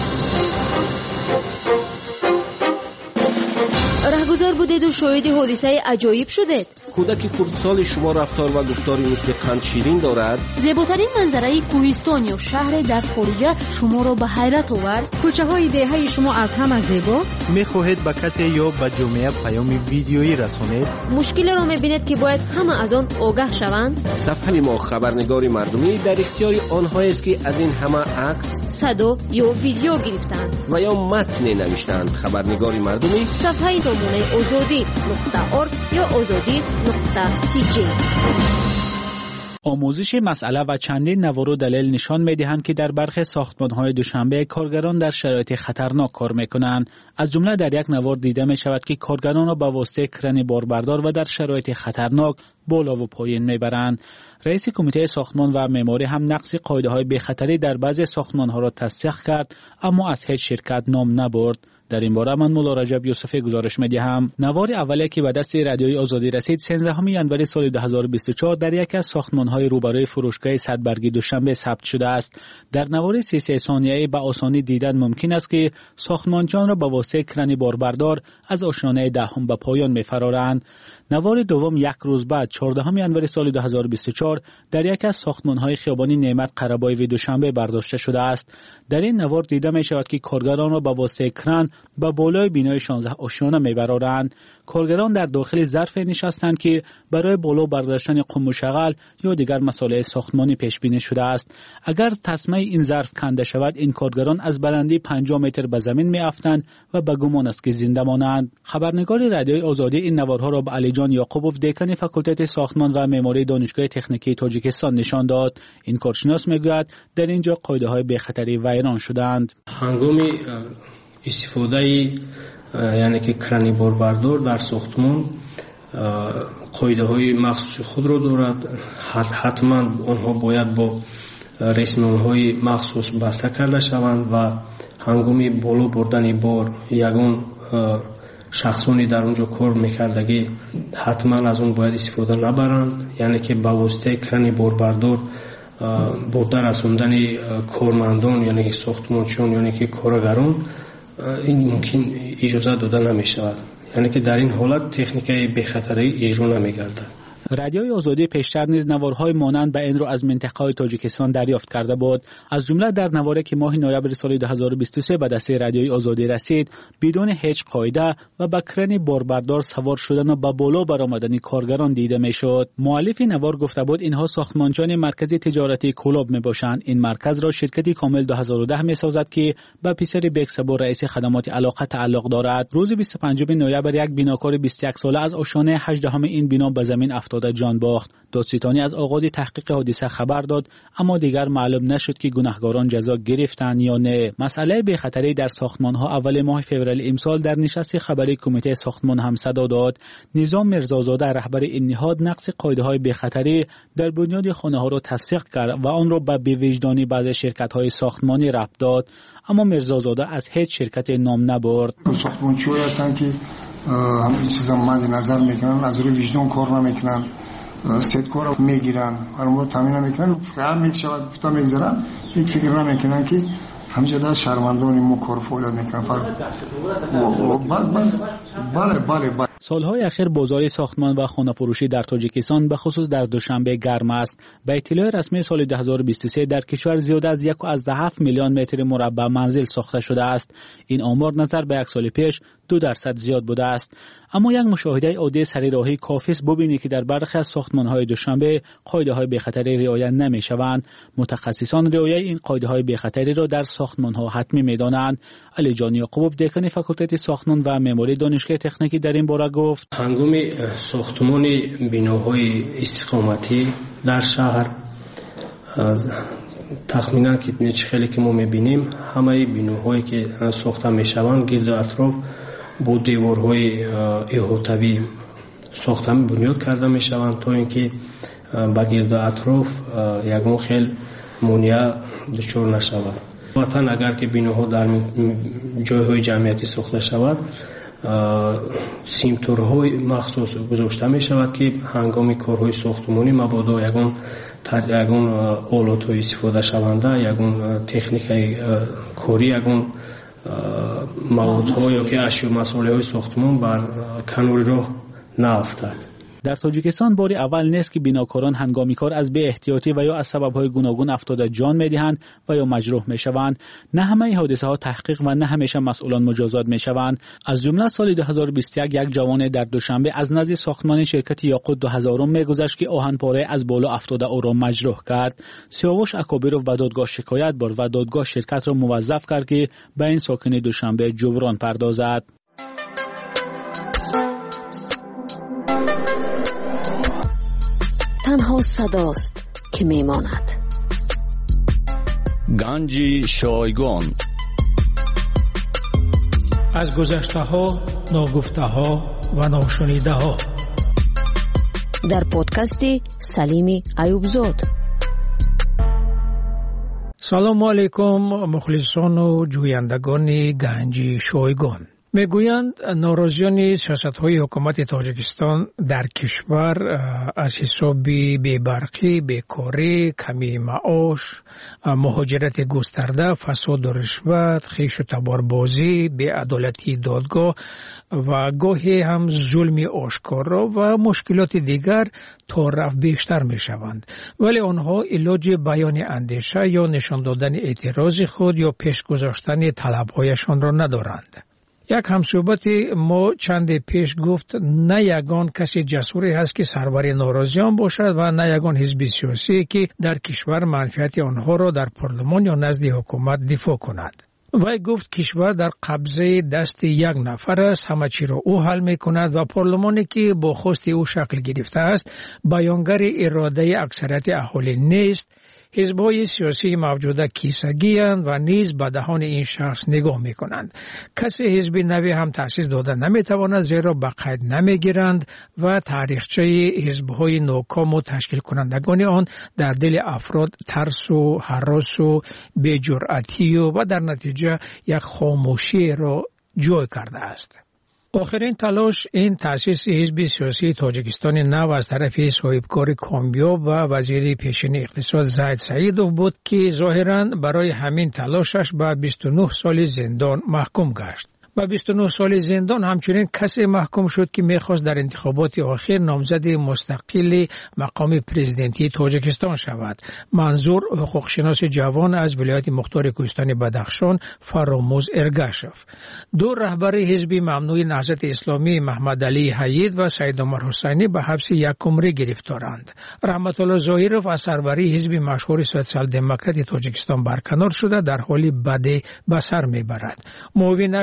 رهگذر بودید و شاهد حادثه عجایب شدید. کودک خردسال شما رفتار و گفتاری مثل قند شیرین دارد. زیباترین منظره کوهستان یا شهر در خارجه شما را به حیرت آورد. کوچه های دهه شما از همه زیباست. میخواهید به کسی یا به جامعه پیام ویدیویی رسانید؟ مشکل را میبینید که باید همه از آن آگاه شوند. صفحه ما خبرنگار مردمی در اختیار آنهایی است که از این همه عکس، صدا یا ویدیو گرفتند و یا متن نوشتند. خبرنگار مردمی صفحه زمانه آزادی نقطه ارگ یا آزادی نقطه تی جی. آموزش مسئله و چندین نوار و دلیل نشان می‌دهند که در برخی ساختمان‌های دوشنبه کارگران در شرایط خطرناک کار می‌کنند. از جمله در یک نوار دیده می‌شود که کارگران را به واسطه کرن باربردار و در شرایط خطرناک بالا و پایین می‌برند. رئیس کمیته ساختمان و معماری هم نقض قاعده‌های بی‌خطری در بعضی ساختمان‌ها را تصدیق کرد، اما از هیچ شرکت نام نبرد. در این باره من مولا رجب یوسفی گزارش می‌دهم. نوار اولی که به دست رادیوی آزادی رسید سیزدهم ژانویه سال دو هزار و بیست و چهار در یکی از ساختمان‌های روبروی فروشگاه صدبرگی دوشنبه ثبت شده است. در نوار سی و سه ثانیه‌ای به آسانی دیدن ممکن است که ساختمانچیان را به واسطه کرن باربردار از آشیانه دهم به پایان می‌فرارند. نوار دوم یک روز بعد چهاردهم ژانویه سال دو هزار و بیست و چهار در یکی از ساختمان‌های خیابانی نعمت قره‌بایی دوشنبه برداشته شده است. در این نوار دیده می‌شود که کارگران را به واسطه کرن با بالای بینای شانزده آشیانه می‌برند. کارگران در داخل ظرف نشستند که برای بالا برداشتن قم و شغل یا دیگر مسائل ساختمانی پیش بینی شده است. اگر تسمه این ظرف کنده شود این کارگران از بلندی پنجاه متر به زمین می‌افتند و به گمان است که زنده مانند. خبرنگار رادیوی آزادی این نوارها را به علی جان یعقوبوف دکان فاکولته ساختمان و معماری دانشگاه تکنیکی تاجیکستان نشان داد. این کارشناس میگوید در اینجا قاعده‌های بی‌خطری ویران شدند. هنگام استفاده یعنی که کرانی باربردار در ساختمان قاعده های مخصوص خود را دارد. حتما آنها باید با رسمی های مخصوص بسته کرده شوند و هنگام بالا بردن بار یگان شخصانی در اونجا کار میکردگی حتما از اون باید استفاده نبرند. یعنی که با واسطه کرانی باربردار برده رساندن کارمندان یعنی ساختمانچیان یعنی که کارگران این ممکن اجازه داده نمی شود. یعنی که در این حالت تکنیکای بی‌خطری اجرا نمی گردد. رادیوی آزادی پیشتر نیز نوارهای مانند به این رو از منطقه تاجیکستان دریافت کرده بود. از جمله در نواری که ماه نوامبر سال دو هزار و بیست و سه به دست رادیوی آزادی رسید بدون هیچ قاعده و با کرن باربردار سوار شدن و به بالا برآمدن کارگران دیده میشد. مؤلف نوار گفته بود اینها ساختمانچان مرکز تجارتی کلوب میباشند. این مرکز را شرکتی کامل دو هزار و ده میسازد که به پسر بکسبو رئیس خدمات علاقه تعلق دارد. روز بیست و پنجم نوامبر یک بناکار بیست و یک ساله از آشیانه هجدهم این بنا به زمین افتاد افتاده جان باخت. دادستانی از آغاز تحقیق حادثه خبر داد اما دیگر معلوم نشد که گناهکاران جزا گرفتند یا نه. مسئله بی‌خطری در ساختمان‌ها اول ماه فوریه امسال در نشست خبری کمیته ساختمان هم صدا داد. نظام میرزازاده رهبر این نهاد نقض قاعده‌های بی‌خطری در بنیاد خانه‌ها را تصدیق کرد و آن را به بی‌وجدانی بعضی شرکت‌های ساختمانی ربط داد، اما میرزازاده از هیچ شرکت نام نبرد. ساختمانچی‌هایی هستند که همین چیزا مد نظر میکنن، از روی وجدان کار نمیکنن، ست کار میگیرن، فرمو تامین نمیکنن، فقط میشود فتا میگذارن، یک فکر نمیکنن که همینجا در شرمندان ما کار فعالیت میکنن. بله بله بله. سالهای اخیر بازار ساختمان و خانه فروشی در تاجیکستان به خصوص در دوشنبه گرم است. به اطلاع رسمی سال دو هزار و بیست و سه در کشور زیاده از یک و از هفت میلیون متر مربع منزل ساخته شده است. این آمار نظر به یک سال پیش دو درصد زیاد بوده است. اما یک مشاهده عادی سری راهی کافی است ببینید که در برخی از ساختمان‌های دوشنبه قاعده‌های بی‌خطری رعایت نمی‌شوند. متخصصان رعایت این قاعده‌های بی‌خطری را در ساختمان‌ها حتمی می‌دانند. علی جان یعقوب دکان فاکولته ساختمان و معماری دانشگاه تکنیکی در این باره گفت: هنگام ساختمان بناهای استقامتی در شهر تخمینا که خیلی که ما می‌بینیم همه بناهایی که ساخته می‌شوند گرد اطراف با دیوارهای احاطوی ساخته بنیاد کرده می‌شوند تا اینکه با گرد اطراف یگان خیلی مانع دچار نشود. وطن اگر که بناها در جایهای جمعیتی ساخته شود سیمتورهای مخصوص گذاشته می شود که هنگام کارهای ساختمانی مبادا یگان یگان آلات‌های استفاده شونده، یگان تکنیک کاری، یگان موادها یا که اشیا مسائل ساختمان بر کنار راه نیفتد. در تاجیکستان بار اول نیست که بناکاران هنگامی کار از بی احتیاطی و یا از سبب‌های گوناگون افتاده جان می‌دهند و یا مجروح می‌شوند. نه همه حادثه‌ها تحقیق و نه همیشه مسئولان مجازات می‌شوند. از جمله سال دو هزار و بیست و یک یک جوان در دوشنبه از نزد ساختمان شرکت یاقوت دو هزار می‌گذشت که آهن‌پاره از بالا افتاده او را مجروح کرد. سیاوش اکابرov به دادگاه شکایت برد و دادگاه شرکت را موظف کرد که به این ساکن دوشنبه جبران پردازد. تنها صداست که میماند. گنج شایگان از گذشته ها، ناگفته ها و ناشنیده ها در پادکست سلیم ایوبزاد. سلام علیکم مخلصان و جویندگان گنج شایگان. میگویند ناراضیان سیاست‌های حکومت تاجیکستان در کشور از حساب بی‌برقی، بیکاری، کمی معاش، مهاجرت گسترده، فساد و رشوت، خویش و تباربازی، بی‌عدالتی دادگاه و گاهی هم ظلم آشکارا و مشکلات دیگر تا رفت بیشتر می‌شوند، ولی آنها علاج بیان اندیشه یا نشان دادن اعتراض خود یا پیش گذاشتن طلب‌هایشان را ندارند. یک همصحبت ما چند پیش گفت نه یگان کسی جسوری هست که سرور ناراضیان باشد و نه یگان حزب سیاسی که در کشور منفعت آنها را در پارلمان یا نزد حکومت دفاع کند. وی گفت کشور در قبضه دست یک نفر است، همه چی را او حل می کند و پارلمانی که با خواست او شکل گرفته است بیانگر اراده اکثریت اهالی نیست. حزب‌های سیاسی موجوده کیسگی‌اند و نیز به دهان این شخص نگاه می‌کنند. کسی حزب نوی هم تأسیس داده نمی‌تواند زیرا به قید نمی‌گیرند و تاریخچه حزب‌های ناکام و تشکیل کنندگان آن در دل افراد ترس و هراس و بی‌جرأتی و در نتیجه یک خاموشی را جای کرده است. آخرین تلاش این تأسیس حزب سیاسی تاجیکستان نو از طرف صاحبکار کامیاب و وزیر پیشین اقتصاد زاهد سعیدوف بود که ظاهراً برای همین تلاشش به بیست و نه سال زندان محکوم گشت. با بیست و نه سال زندان همچنین کسی محکوم شد که میخواست در انتخابات آخر نامزد مستقل مقام پرزیدنتی تاجیکستان شود. منظور حقوقشناس جوان از ولایت مختار کوهستان بدخشان فراموز ارگاشف. دو رهبر حزب ممنوع نهضت اسلامی محمد علی حید و سید عمر حسینی به حبس یک عمره گرفتارند. رحمت الله ظاهرов از سروری حزب مشهور سوسیال دموکرات تاجیکستان برکنار شده در حالی بد به سر میبرد. معاونش محمود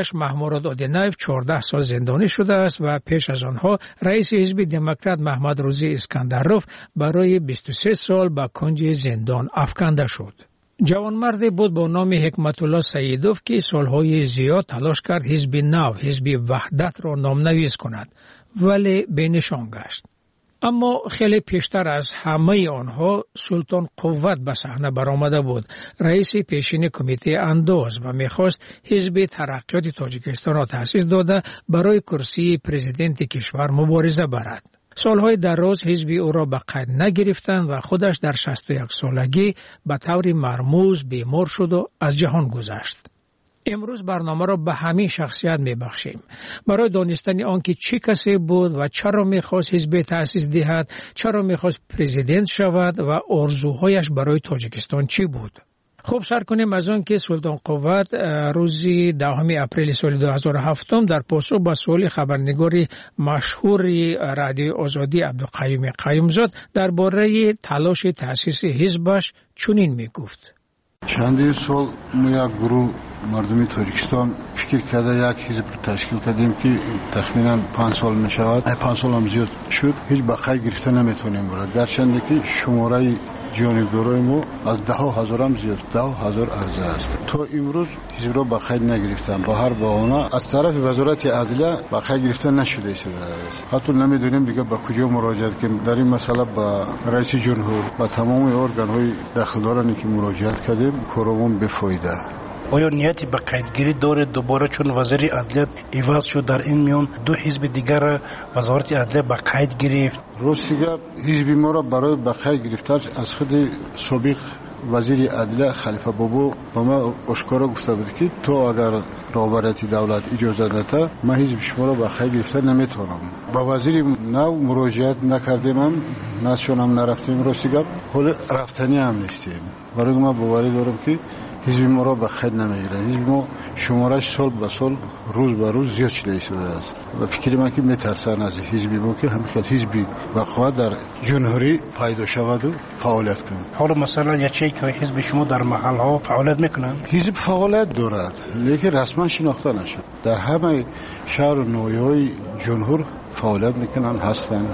مراد اودینایف چهارده سال زندانی شده است و پیش از آنها رئیس حزب دموکرات محمد روزی اسکندروف برای بیست و سه سال به کنج زندان افکنده شد. جوانمردی بود با نام حکمت الله سیدوف که سالهای زیاد تلاش کرد حزب نو، حزب وحدت را نامنویس کند، ولی بینشان گشت. اما خیلی پیشتر از همه آنها سلطان قوت به صحنه برآمده بود، رئیس پیشین کمیته انداز و میخواست حزب ترقیات تاجیکستان را تأسیس داده برای کرسی پرزیدنت کشور مبارزه برد. سالهای دراز حزب او را به قید نگرفتند و خودش در شصت و یک سالگی به طور مرموز بیمار شد و از جهان گذشت. امروز برنامه را به همین شخصیت میبخشیم برای دانستن آنکه چه کسی بود و چرا میخواست حزب تأسیس دهد، چرا میخواست پرزیدنت شود و آرزوهایش برای تاجیکستان چی بود. خب سر کنیم از آن که سلطان قوت روز دهم اپریل سال دو هزار و هفت در پاسخ به سوال خبرنگار مشهور رادیوی آزادی عبدالقیوم قیومزاد درباره تلاش تأسیس حزبش چنین میگفت: چندین سال ما یک گروه مردمی تاجیکستان فکر کرده یک حزب تشکیل کردیم که تخمینا پنج سال می شود. پنج سال هم زیاد شد، هیچ بقای گرفته نمیتونیم برای، گرچنده که شماره جانبدارای ما از ده ها هزار هم زیاد، ده ها هزار عرضه است. تا امروز حزب را بقای نگرفتن، با هر بهانه از طرف وزارت عدلیه بقای گرفته نشده است. حتی نمیدونیم دیگه به کجا مراجعه کنیم. در این مسئله با رئیس جمهور و تمام ارگان های داخلدارانی که مراجعت کردیم کارمون بفایده. آیا نیتی به قیدگیری داره دوباره، چون وزیر عدلیه عوض شد در این میان دو حزب دیگر وزارت عدلیه به قید گرفت؟ راستیگه حزب ما را برای به قید گرفتن از خود سابق وزیر عدلیه خلیفه بابو با ما اشکارا گفته بود که تو اگر رهبریت دولت اجازه نده من حزب شما را به قید گرفتن نمیتونم. با وزیر نو مراجعت نکردیم، هم نشونم نرفتیم، راستیگه حال رفتنی هم نیستیم. برای ما باوری دارم که حزب ما را به خود نمیگیره. حزب ما شمارش سال به سال روز به روز زیاد شده شده است و فکر من که میترسن از حزب ما که همین حزبی وقوع در جمهوری پیدا شود و فعالیت کنند. حالا مثلا یکی که حزب شما در محل ها فعالیت میکنن؟ حزب فعالیت دارد لیکن رسما شناخته نشد. در همه شهر و ناحیه‌های جمهور فعالیت میکنن، هستن.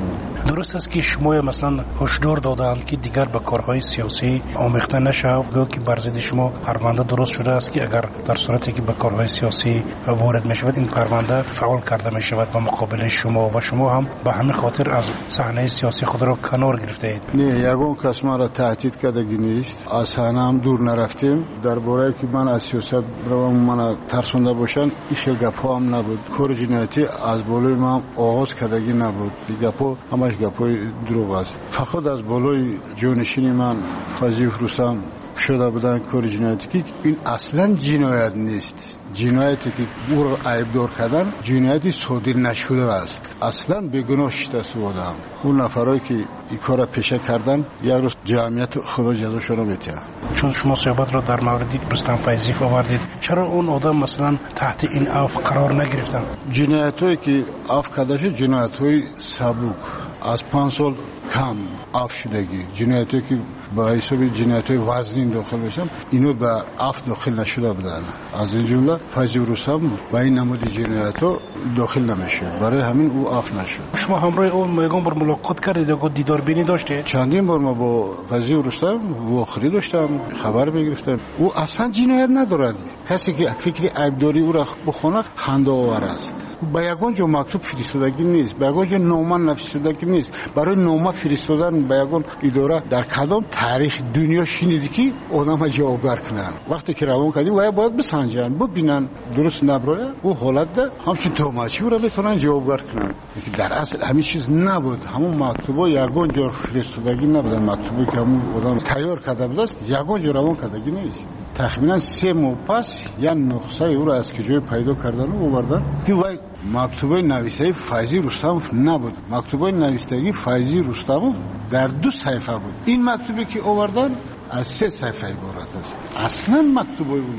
درست است که شما مثلا هشدار دادند که دیگر به کارهای سیاسی آمیخته نشود، گویا که بر ضد شما پرونده درست شده است که اگر در صورتی که به کارهای سیاسی وارد میشود این پرونده فعال کرده میشود به مقابل شما و شما هم به همین خاطر از صحنه سیاسی خود را کنار گرفته اید. نه، یگان کس ما را تهدید کردگی نیست، از صحنه هم دور نرفتیم. درباره که من از سیاست روم من ترسونده باشن این گپا هم نبود. کار جنایتی از بالای ما آغاز کردگی نبود. گپا همش گپای دروغ است. فقط از بالای جانشین من فضیل رستم شده بودن کار جنایتی که این اصلا جنایت نیست. جنایتی که او را عیبدار کردن جنایتی صادر نشده است، اصلا بیگناه شده سودم. اون نفرایی که این کار را پیشه کردن یک روز جمعیت خدا جزاشون رو میده. چون شما صحبت را در مورد رستم فیضی آوردید، چرا اون آدم مثلا تحت این عفو قرار نگرفتن؟ جنایتایی که عفو کرده شد جنایت‌های سبک، از پنج سال کم عفو شدگی، جنایتایی که با حساب جنایت‌های وزنی داخل بشن اینو به عفو داخل نشده بودن. از این جمله فیضی رستم با این نمود جنایت‌ها داخل نمیشه، برای همین او عفو نشد. شما همراه اون میگم بر ملاقات کردید و دیدار بینی داشتید؟ چندین بار ما با فیضی رستم واخری داشتم، خبر میگرفتم. او اصلا جنایت ندارد. کسی که فکر عیبداری او را بخونه خنده آور است. با یگان جو مکتوب فرستادگی نیست، با یگان جو نامه نوشتگی نیست. برای نامه فرستادن با یگان اداره در کدام تاریخ دنیا شنیدی که آدم جوابگر کنن؟ وقتی که روان کردی و باید بسنجن، ببینن درست نبره او حالت ده همچین توماچی را بتونن جوابگر کنن. در اصل همین چیز نبود. همون مکتوبا یگان جو فرستادگی نبودن. مکتوبی که همون آدم تیار کرده بود است یگان جو روان کردگی نیست. تقریبا سه ماه پس یا نقصه او را از کجای پیدا کردن و آوردن که وای مکتوبای نویسندگی فیضی رستم نبود. مکتوبای نویسندگی فیضی رستم در دو صفحه بود. این مکتوبی که آوردن از سه صفحه عبارت است. اصلا مکتوبای او نیست.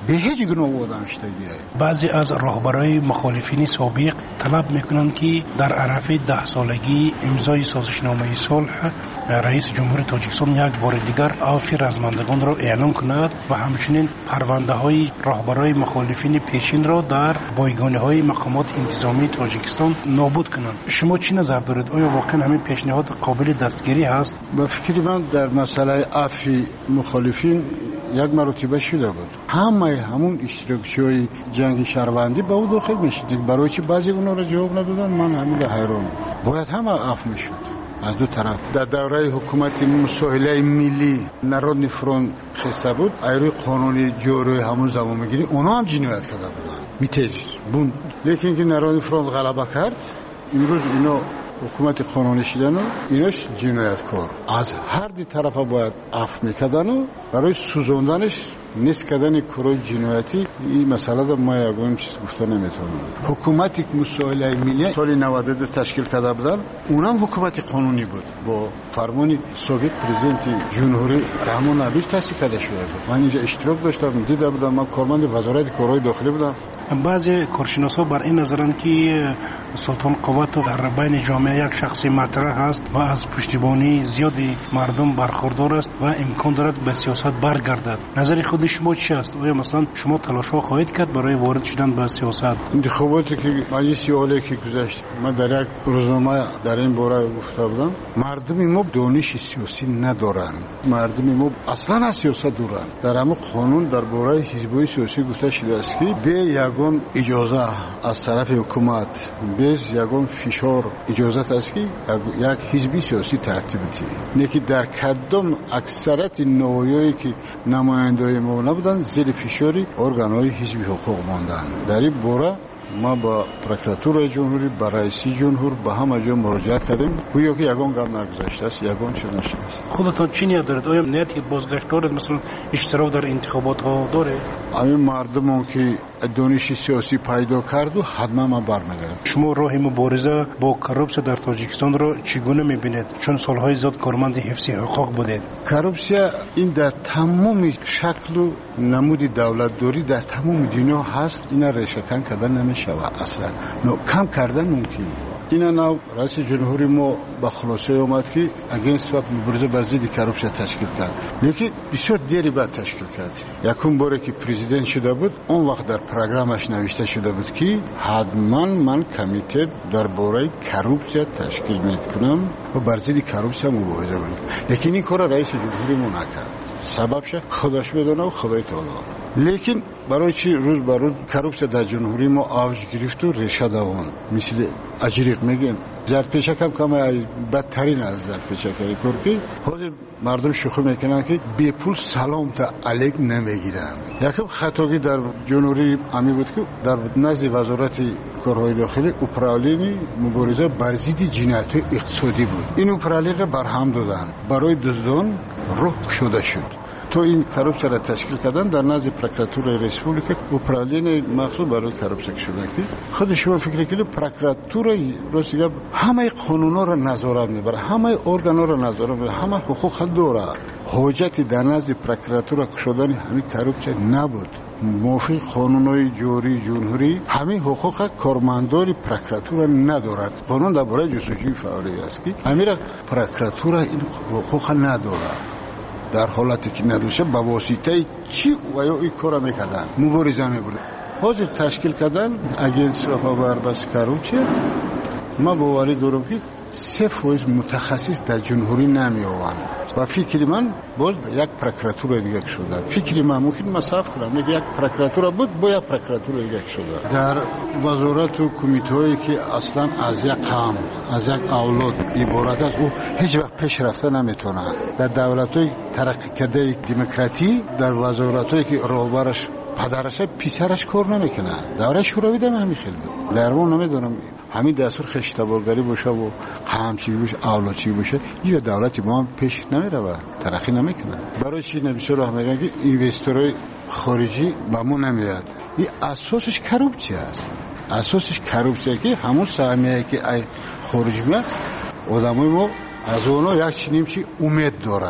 به هیچ گونه آدم شدگی. بعضی از رهبرای مخالفین سابق طلب میکنند که در عرف ده سالگی امضای سازشنامه صلح رئیس جمهور تاجیکستان یک بار دیگر عفو رزمندگان را اعلام کند و همچنین پرونده های رهبرای مخالفین پیشین را در بایگانی های مقامات انتظامی تاجیکستان نابود کنند. شما چی نظر دارید؟ آیا واقعا همین پیشنهاد قابل دستگیری هست؟ به فکر من در مسئله عفو مخالفین یک مرتبه شده بود. همه همون اشتراکچی‌های جنگ شهروندی به او داخل میشد. برای چی بعضی اونا را جواب ندادن؟ من همین حیران. باید همه عفو میشد از دو طرف. در دوره حکومت مساهله ملی نارودنی فرونت خسته بود، ایروی قانونی جوری همون زمان میگیری اونا هم جنایت کرده بودن میتیج بون. لیکن که نارودنی فرونت غلبه کرد، امروز اینا حکومت قانونی شدن و ایناش جنایتکار از هر دی طرف باید عفو میکردن و برای سوزوندنش نیست کردن کارهای جنایتی. این مسئله در ما یگان چیز گفته نمیتونم. حکومتی که مساهله ملی سال نود و دو تشکیل کرده بودن اونم حکومت قانونی بود با فرمان سابق پرزیدنت جمهوری رحمان ابیج تأسیس کرده شده بود. من اینجا اشتراک داشتم، دیده بودم، من کارمند وزارت کارهای داخلی بودم. بعضی کارشناسا بر این نظرند که سلطان قوت در بین جامعه یک شخصی مطرح است و از پشتیبانی زیادی مردم برخوردار است و امکان دارد به سیاست برگردد. نظر خود شما چی است؟ آیا مثلا شما تلاش‌ها خواهید کرد برای وارد شدن به سیاست؟ انتخاباتی که مجلس عالی که گذشت من در یک روزنامه در این باره گفته بودم، مردم ما دانش سیاسی ندارند، مردم ما اصلا از سیاست دورند. در همه قانون در باره حزب‌های سیاسی گفته شده است که به یگان اجازه از طرف حکومت bez یگان فشار اجازت است که یک حزبی سیاسی ترتیب بده. نه که در کدام اکثریت نوعی که نماینده‌های ما نبودن زیر فشاری ارگان‌های حزبی حقوق ماندن. در این باره ما با پروکراتور جمهوری با رئیس جمهور با همه جا مراجعه کردیم، گویا که یگان گام نگذاشته است، یگان شده نشده است. خودتان چی نیت دارید؟ آیا نیت بازگشت دارید مثلا اشتراک در انتخابات ها داره؟ همین مردمون که دانش سیاسی پیدا کرد و حتما ما برمیگردیم. شما راه مبارزه با کروپسیا در تاجیکستان را چگونه میبینید؟ چون سالهای زیاد کارمند حفظ حقوق بودید. کروپسیا این در تمام شکل و نمود دولتداری در تمام دنیا هست. اینا ریشه‌کن کردن نمیشه اصلا، نو کم کردن ممکن. اینا نو رئیس جمهوری ما با خلاصه اومد که اگینست و مبارزه با ضد کروپسیا تشکیل کرد، لیکن بسیار دیری بعد تشکیل کرد. یکم باره که پرزیدنت شده بود اون وقت در پروگرامش نوشته شده بود که حتما من کمیته درباره کروپسیا تشکیل میکنم و بر ضد کروپسیا مبارزه میکنم، لیکن این کار رئیس جمهوری ما نکرد. سببش خودش بدونه و خدای تعالی. لیکن برای چی روز بر روز کروپسیا در جمهوری ما آوج گرفت و ریشه دوان مثل اجریق میگن زرپیشک هم کم بدترین از زرپیشک کار که حاضر مردم شوخی میکنن که بی پول سلام تا علیک نمیگیرن. یکم خطاگی در جمهوری امی بود که در نزد وزارت کارهای داخلی اپرالین مبارزه بر ضد جنایت اقتصادی بود. این اپرالین را برهم دادن، برای دزدان راه شده شد. تو این کروپسیا را تشکیل کردن در نزد پروکراتور ریسپوبلیک اپرالین مخصوص برای کروپسیا شده که خود شما فکر کنید پروکراتور روسیه همه قانونا را نظارت میبره، همه ارگانا را نظارت میبره، همه حقوق داره. حاجتی در نزد پروکراتور شدن همین کروپسیا نبود. موافق قانونهای جاری جمهوری همین حقوق کارمندان پروکراتور ندارد. قانون درباره جستجوی فوری است که همین پروکراتور این حقوق نداره. در حالتی که ندوشه با واسطه چی و یا این کار میکردن مبارزه میبرد. حاضر تشکیل کردن اگینس و پاوربس کروپسیا. ما باوری دارم که سه فویز متخصص در جمهوری نمی آوند و فکر من باز یک پروکراتور دیگه شده. فکر من ممکن مصرف کنم میگه یک پروکراتور بود با یک پروکراتور دیگه شده. در وزارت و کمیته هایی که اصلا از یک قوم از یک اولاد عبارت است، او هیچ وقت پیش رفته نمیتونه. در دولت های ترقی کرده دموکراتی در وزارت هایی که راهبرش پدرش پیسرش کار نمیکنه. دوره شوروی دم همین خیلی بود. لرمون نمیدونم همین دستور خشتبارگری باشه و قمچی باشه اولادچی باشه یه دولتی ما هم پیش نمیره و ترقی نمیکنه. برای چی نمیشه راه میگن که اینوستورهای خارجی به ما نمیاد. این اساسش کروپسیا است. اساسش کروپسیا که همون سهمیه که ای خارجی میاد آدمای ما از اونا یک چنین چی امید دارن.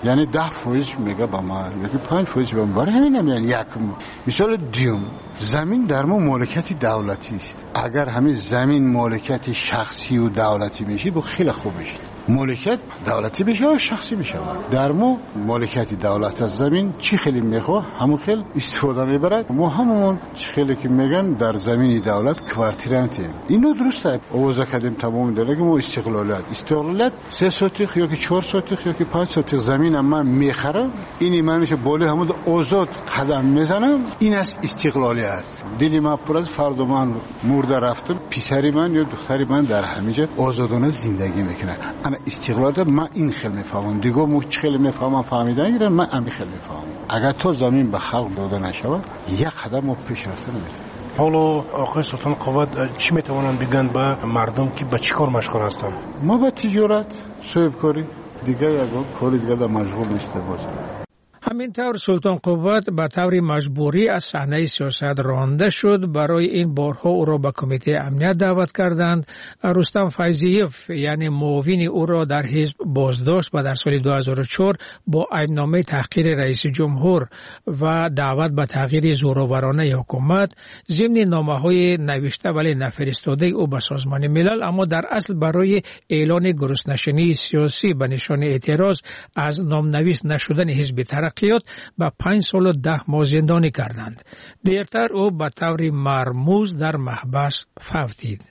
یعنی ده فویز میگه با ما یکی پنج فویز با ما برای همین یعنی یک مثال دیوم زمین در ما مالکیت دولتی است. اگر همین زمین مالکیت شخصی و دولتی میشه با خیلی خوب میشه. مالکیت دولتی بشه و شخصی بشه. در ما مالکیت دولت از زمین چی خیلی میخواه همون خیلی استفاده میبرد. ما همون چی خیلی که میگن در زمین دولت کوارتیرانتیم. اینو درسته اوضاع کردیم تمام داره که ما استقلالیت استقلالیت سه سوتیخ یا که چهار سوتیخ یا که پنج سوتیخ زمین من میخرم اینی من میشه بالا همون آزاد قدم میزنم. این از استقلالیت. دلی من پر از فرد من مرده رفتم پسری من یا دختری من در همینجا آزادانه زندگی میکنه. استقلال من این خیلی میفهمم دیگه مو خیلی میفهمم فهمیدن ایران من همین خیلی میفهمم. اگر تو زمین به خلق داده نشود یک قدم ما پیش رفته نمیتونیم. حالا آقای سلطان قوت چی میتوانند بگن به مردم که به چی کار مشغول هستن؟ ما به تجارت صاحبکاری دیگه یک کاری دیگه در مشغول نیست باز. همینطور سلطان قوت به طور مجبوری از صحنه سیاست رانده شد. برای این بارها او را به کمیته امنیت دعوت کردند. رستم فیضیف یعنی معاون او را در حزب بازداشت و در سال دو هزار و چهار با عیبنامه تحقیر رئیس جمهور و دعوت به تغییر زورآورانه حکومت ضمن نامه‌های نوشته ولی نفرستاده او به سازمان ملل، اما در اصل برای اعلان گرسنشینی سیاسی به نشان اعتراض از نامنویس نشدن حزب ترقیات با پنج سال و ده ماه زندانی کردند. دیرتر او به طور مرموز در محبس فوتید.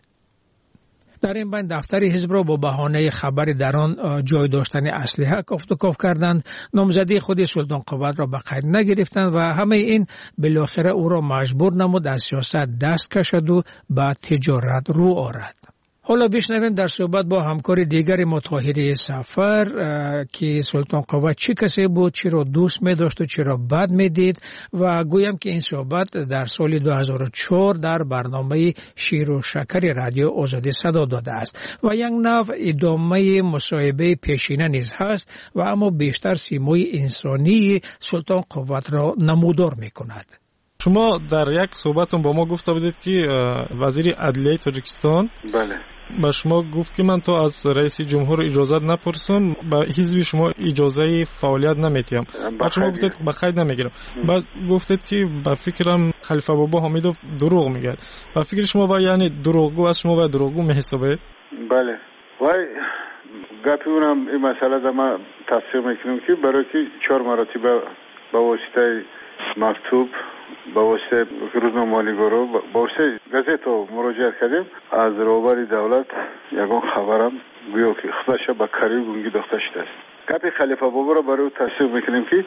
در این بین دفتر حزب را با بهانه خبر در آن جای داشتن اسلحه کافت و کاف کردند. نامزدی خود سلطان قوت را به قید نگرفتند و همه این بالاخره او را مجبور نمود از سیاست دست کشد و به تجارت رو آرد. حالا بشنویم در صحبت با همکار دیگر ما طاهری سفر که سلطان قوت چی کسی بود، چی را دوست می داشت و چی را بد می دید و گویم که این صحبت در سال دو هزار و چهار در برنامه شیر و شکر رادیو آزادی صدا داده است و یک نوع ادامه مصاحبه پیشینه نیز هست و اما بیشتر سیمای انسانی سلطان قوت را نمودار می کند. شما در یک صحبتون با ما گفته بودید که وزیر عدلیه تاجیکستان بله با شما گفت که من تو از رئیس جمهور اجازه نپرسم به حزب شما اجازه فعالیت نمیتیم. بعد شما گفتید به خیر نمیگیرم. بعد گفتید که به فکرم خلیفه بابا حمیدوف دروغ میگه. به فکر شما با یعنی دروغگو از شما و دروغگو میحسابید؟ بله. وای گپی اونم این مسئله در ما تصدیق میکنم که برای که چهار مرتبه با واسطه مکتوب با واسطه روزنامه مالیگارو با واسطه گازت مراجعه کردیم از روبر دولت یگان خبرم گویا که خودش با کاری گونگی داخته شده است. گپی خلیفه بابا را برای تصدیق میکنیم که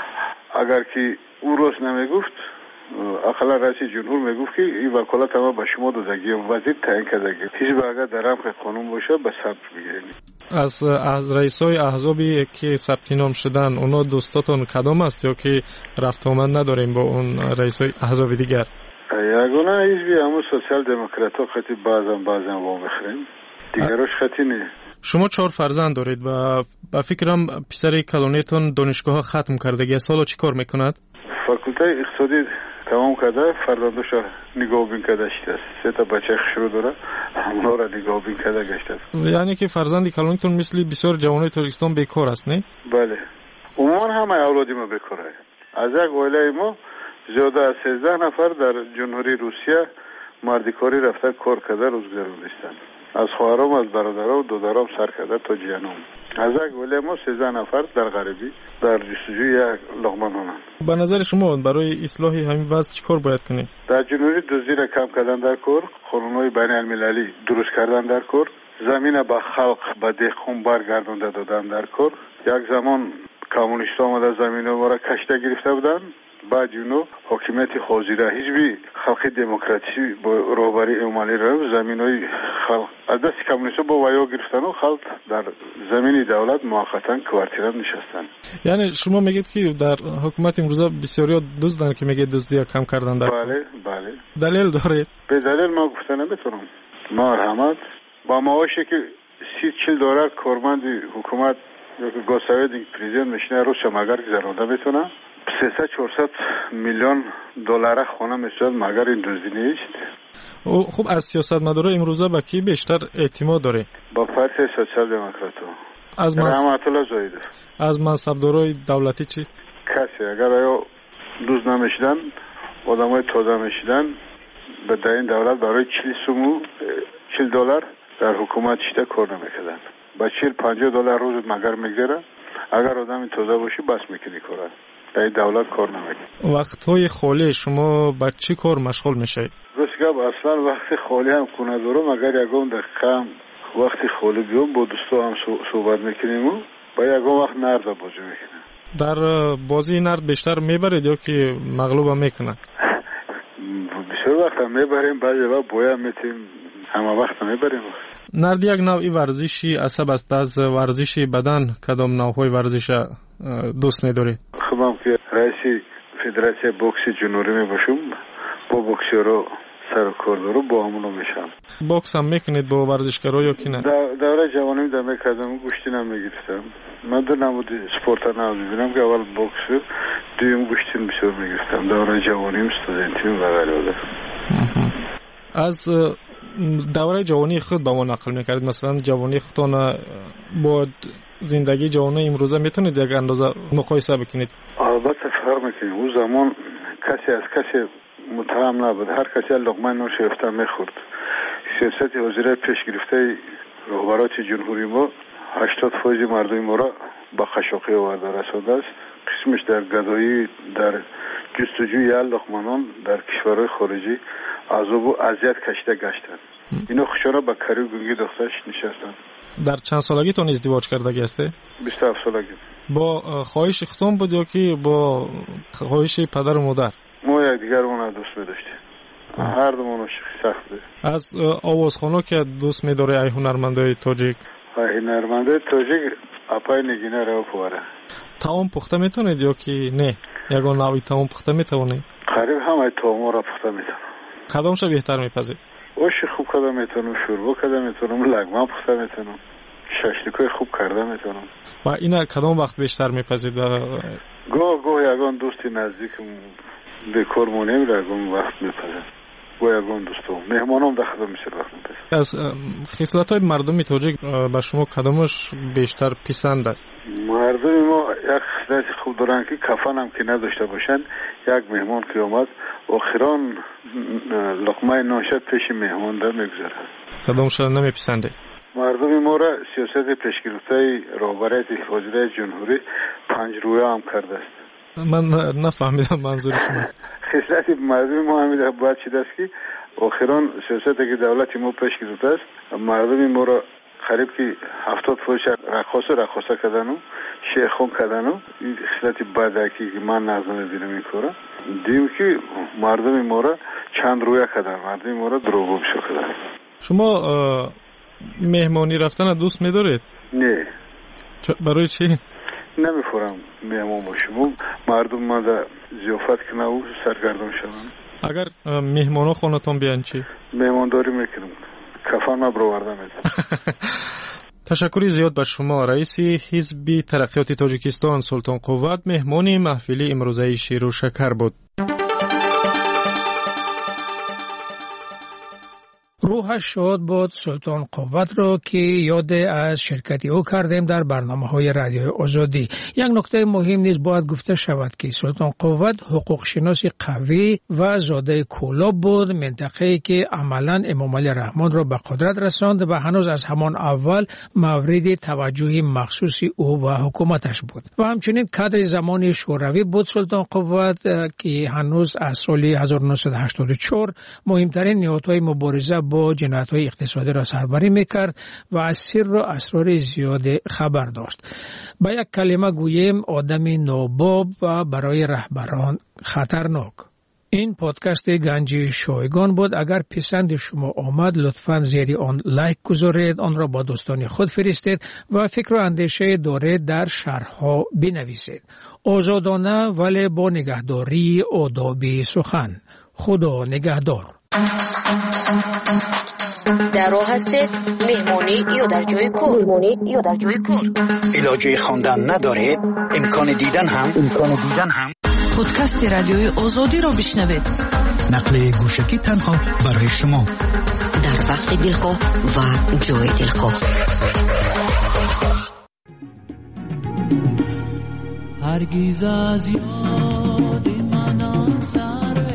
اگر که او روز نمیگفت اقلا رئیس جمهور میگفت که این وکالت ما به شما دادگی وزیر تعیین کردگی حزب اگر در رمق قانون باشه به ثبت بگیرید. از از رئیسای احزابی که ثبت نام شدن اونا دوستاتون کدام است یا که رفت آمد نداریم با اون رئیسای احزاب دیگر؟ یگانه حزبی همون سوسیال دموکرات ها خطی بعضا بعضا با میخریم دیگرش خطی نه. شما چهار فرزند دارید و با فکرم پسر کلونیتون دانشگاه ختم کردگی است. حالا چی کار میکند؟ فاکولته اقتصادی تمام کرده، فرزندش نگاه بین کرده شده است. سه تا بچه شروع داره، همونا را نگاه بین کرده گشته است. یعنی که فرزندی کلونتون مثل بسیار جوانای تاجیکستان بیکار است، نه؟ بله. عموما همه اولادی ما بیکاره. از یک عائله ما زیاده از سیزده نفر در جمهوری روسیه مردکاری رفته کار کرده روزگار نیستند. از خواهرام، از برادرام و دادرام سر کرده تا جنوم. از یک عائله ما سیزده نفر در غربی در جستجوی یک لقمه نان. به نظر شما برای اصلاح همین وضع چیکار باید کنیم؟ در جمهوری دزدی را کم کردن در کار، قانون‌های بین المللی درست کردن در کار، زمین به خلق به دهقان برگردانده دادن در کار. یک زمان کمونیست‌ها آمده زمین ما را کشته گرفته بودند. بعد اونو حکومت حاضره حزب خلق دموکراسی با رهبری عمالی را زمینای خلق از دست کمونیست‌ها با ویا گرفتن و خلق در زمین دولت موقتا کوارتیران نشستن. یعنی شما میگید که در حکومت امروزه بسیاری دزدن که میگید دزدی کم کردن در بله بله دلیل دارید؟ به دلیل ما گفتن نمیتونم. مرحمت با معاشی که سی چل دلار کارمند حکومت یا که گوساوید پرزیدنت میشنه روش مگر گذرونده میتونه سیصد چهارصد میلیون دلار خونه میشود مگر این دزدی نیست. خب از سیاستمدارا امروزه با کی بیشتر اعتماد داره؟ با پارتی سوسیال دموکرات. از رحمت الله زاید از منصبدارای دولتی چی؟ کسی اگر آیا دوز نمیشدن آدمای تازه میشدن به در این دولت برای چهل سومو چهل دلار در حکومت شده کار نمیکردن. با چهل پنجاه دلار روز مگر میگذره. اگر آدم تازه باشی بس میکنی کار. در این دولت کار نمیکنی. وقتهای خالی شما با چی کار مشغول میشید؟ راستی اصلا وقتی خالی هم کنه دارم اگر یکم دقیقه وقتی خالی بیام با دوستا هم صحبت میکنیم و با یکم وقت نرد بازی میکنیم. در بازی نرد بیشتر میبرید یا که مغلوب هم میکنه؟ بسیار وقت هم میبریم بعضی وقت باید میتیم همه وقت هم میبریم. نرد یک نوعی ورزشی عصب است. از ورزش بدن کدام نوعهای ورزش دوست میدارید؟ خودم که رئیس فدراسیون بوکس جنوبی میباشم با بوکسورا سر و کار دارم با همونو میشم. بوکس هم میکنید با ورزشکارا یا کی نه؟ دوره جوانی در میکردم گوشتی نمیگرفتم. من در نمودی سپورت ها نمیبینم که اول بوکس دویم گوشتی بسیار میگرفتم. دوره جوانیم استودنتیم و غیره. از دوره جوانی خود با ما نقل میکردید. مثلا جوانی خودتان با زندگی جوانی امروزه میتونید یک اندازه مقایسه بکنید؟ البته فرق میکنید. اون زمان کسی از کسی متهم نبود. هر کسی لقمه نوش یافته میخورد. سیاست وزیر پیش گرفته رهبرات جمهوری ما هشتاد فیصد مردم ما را با خشاقی آورده رسانده است. قسمش در گدایی در جستجوی لقمانان در کشورهای خارجی عذاب و اذیت کشیده گشتند. اینا خوشانه با کاری گنگی دخترش نشستند. در چند سالگیتون ازدواج کردگی هسته؟ بیست و هفت سالگی. با خواهش ختم بود یا که با خواهش پدر و مادر؟ ما یک دیگر اون دوست می‌داشتیم. هر دومون سخت بود. از آوازخوان‌ها که دوست می‌داره ای هنرمندای تاجیک؟ ای هنرمندای تاجیک اپای نگینه رو پواره. تاون پخته میتونید یا که نه؟ یگان نوعی تاون پخته میتونید؟ قریب همه تاون را پخته میتونم. کدامش بهتر میپذید؟ اوش خوب کدام میتونم، شوربا کدام میتونم، لگمه پخته میتونم، ششلیکای خوب کرده میتونم. و اینا کدام وقت بیشتر میپذید؟ گاه گاه یگان دوستی نزدیکم به کار مونیم را یگان وقت میپذید. گاه یگان دوستم مهمانم در خدمت میشه وقت میپذید. از خصلت‌های مردمی تاجیک به شما کدامش بیشتر پسند است؟ مردم ما یک خصلت خوب دارن که کفن هم که نداشته باشن. یک مهمان که اومد آخران لقمه ناشد پیش مهمان در میگذاره. کدامش نمیپسنده؟ مردم ما را سیاست پیشگرفته رهبرات وزیر جمهوری پنج رویه هم کرده است. من نفهمیدم منظور شما. خصلت مردم ما هم باید چیده است که آخران سیاست که دولت ما پیشگرفته است مردم ما را قریب که هفتاد فیصد رقاص رقاصه کردن و شیخون کردن و این خصلت بدکی که من نظر میبینم این کارا. دیم که مردم ما را چند رویه کردن، مردم ما را دروغگو کردن. شما مهمانی رفتن دوست می‌دارید؟ نه. برای چی؟ نمی‌خورم مهمان باشم. مردم ما در ضیافت کنه و سرگردان شدن. اگر مهمانا خونتون بیان چی؟ مهمانداری میکنم. کفن ما برآورده میدم. تشکری زیاد به شما. رئیس حزب ترقیات تاجیکستان سلطان قوت مهمان محفل امروزه شیر و شکر بود. روحش شاد بود سلطان قوت رو که یاد از شرکتی او کردیم در برنامه های رادیوی آزادی. یک نکته مهم نیز باید گفته شود که سلطان قوت حقوق شناسی قوی و زاده کولاب بود، منطقه‌ای که عملاً امام علی رحمان را به قدرت رساند و هنوز از همان اول مورد توجه مخصوصی او و حکومتش بود. و همچنین کادر زمانی شوروی بود سلطان قوت که هنوز از سال هزار و نهصد و هشتاد و چهار مهمترین نهادهای مبارزه با جنایت‌های اقتصادی را سربری می‌کرد و از سر و اسرار زیاد خبر داشت. با یک کلمه گوییم آدم ناباب و برای رهبران خطرناک. این پادکست گنجی شایگان بود. اگر پسند شما آمد لطفاً زیر آن لایک گذارید، آن را با دوستان خود فرستید و فکر و اندیشه دارید در شرح‌ها بنویسید. آزادانه ولی با نگهداری آداب سخن. خدا نگهدار. در راه هستید مهمانی یا در جای کار مهمانی یا در جای کار علاجه خواندن ندارید امکان دیدن هم امکان دیدن هم پادکست رادیوی آزادی را بشنوید. نقل گوشکی تنها برای شما در وقت دلخواه و جای دلخواه. هرگز از یاد مناظر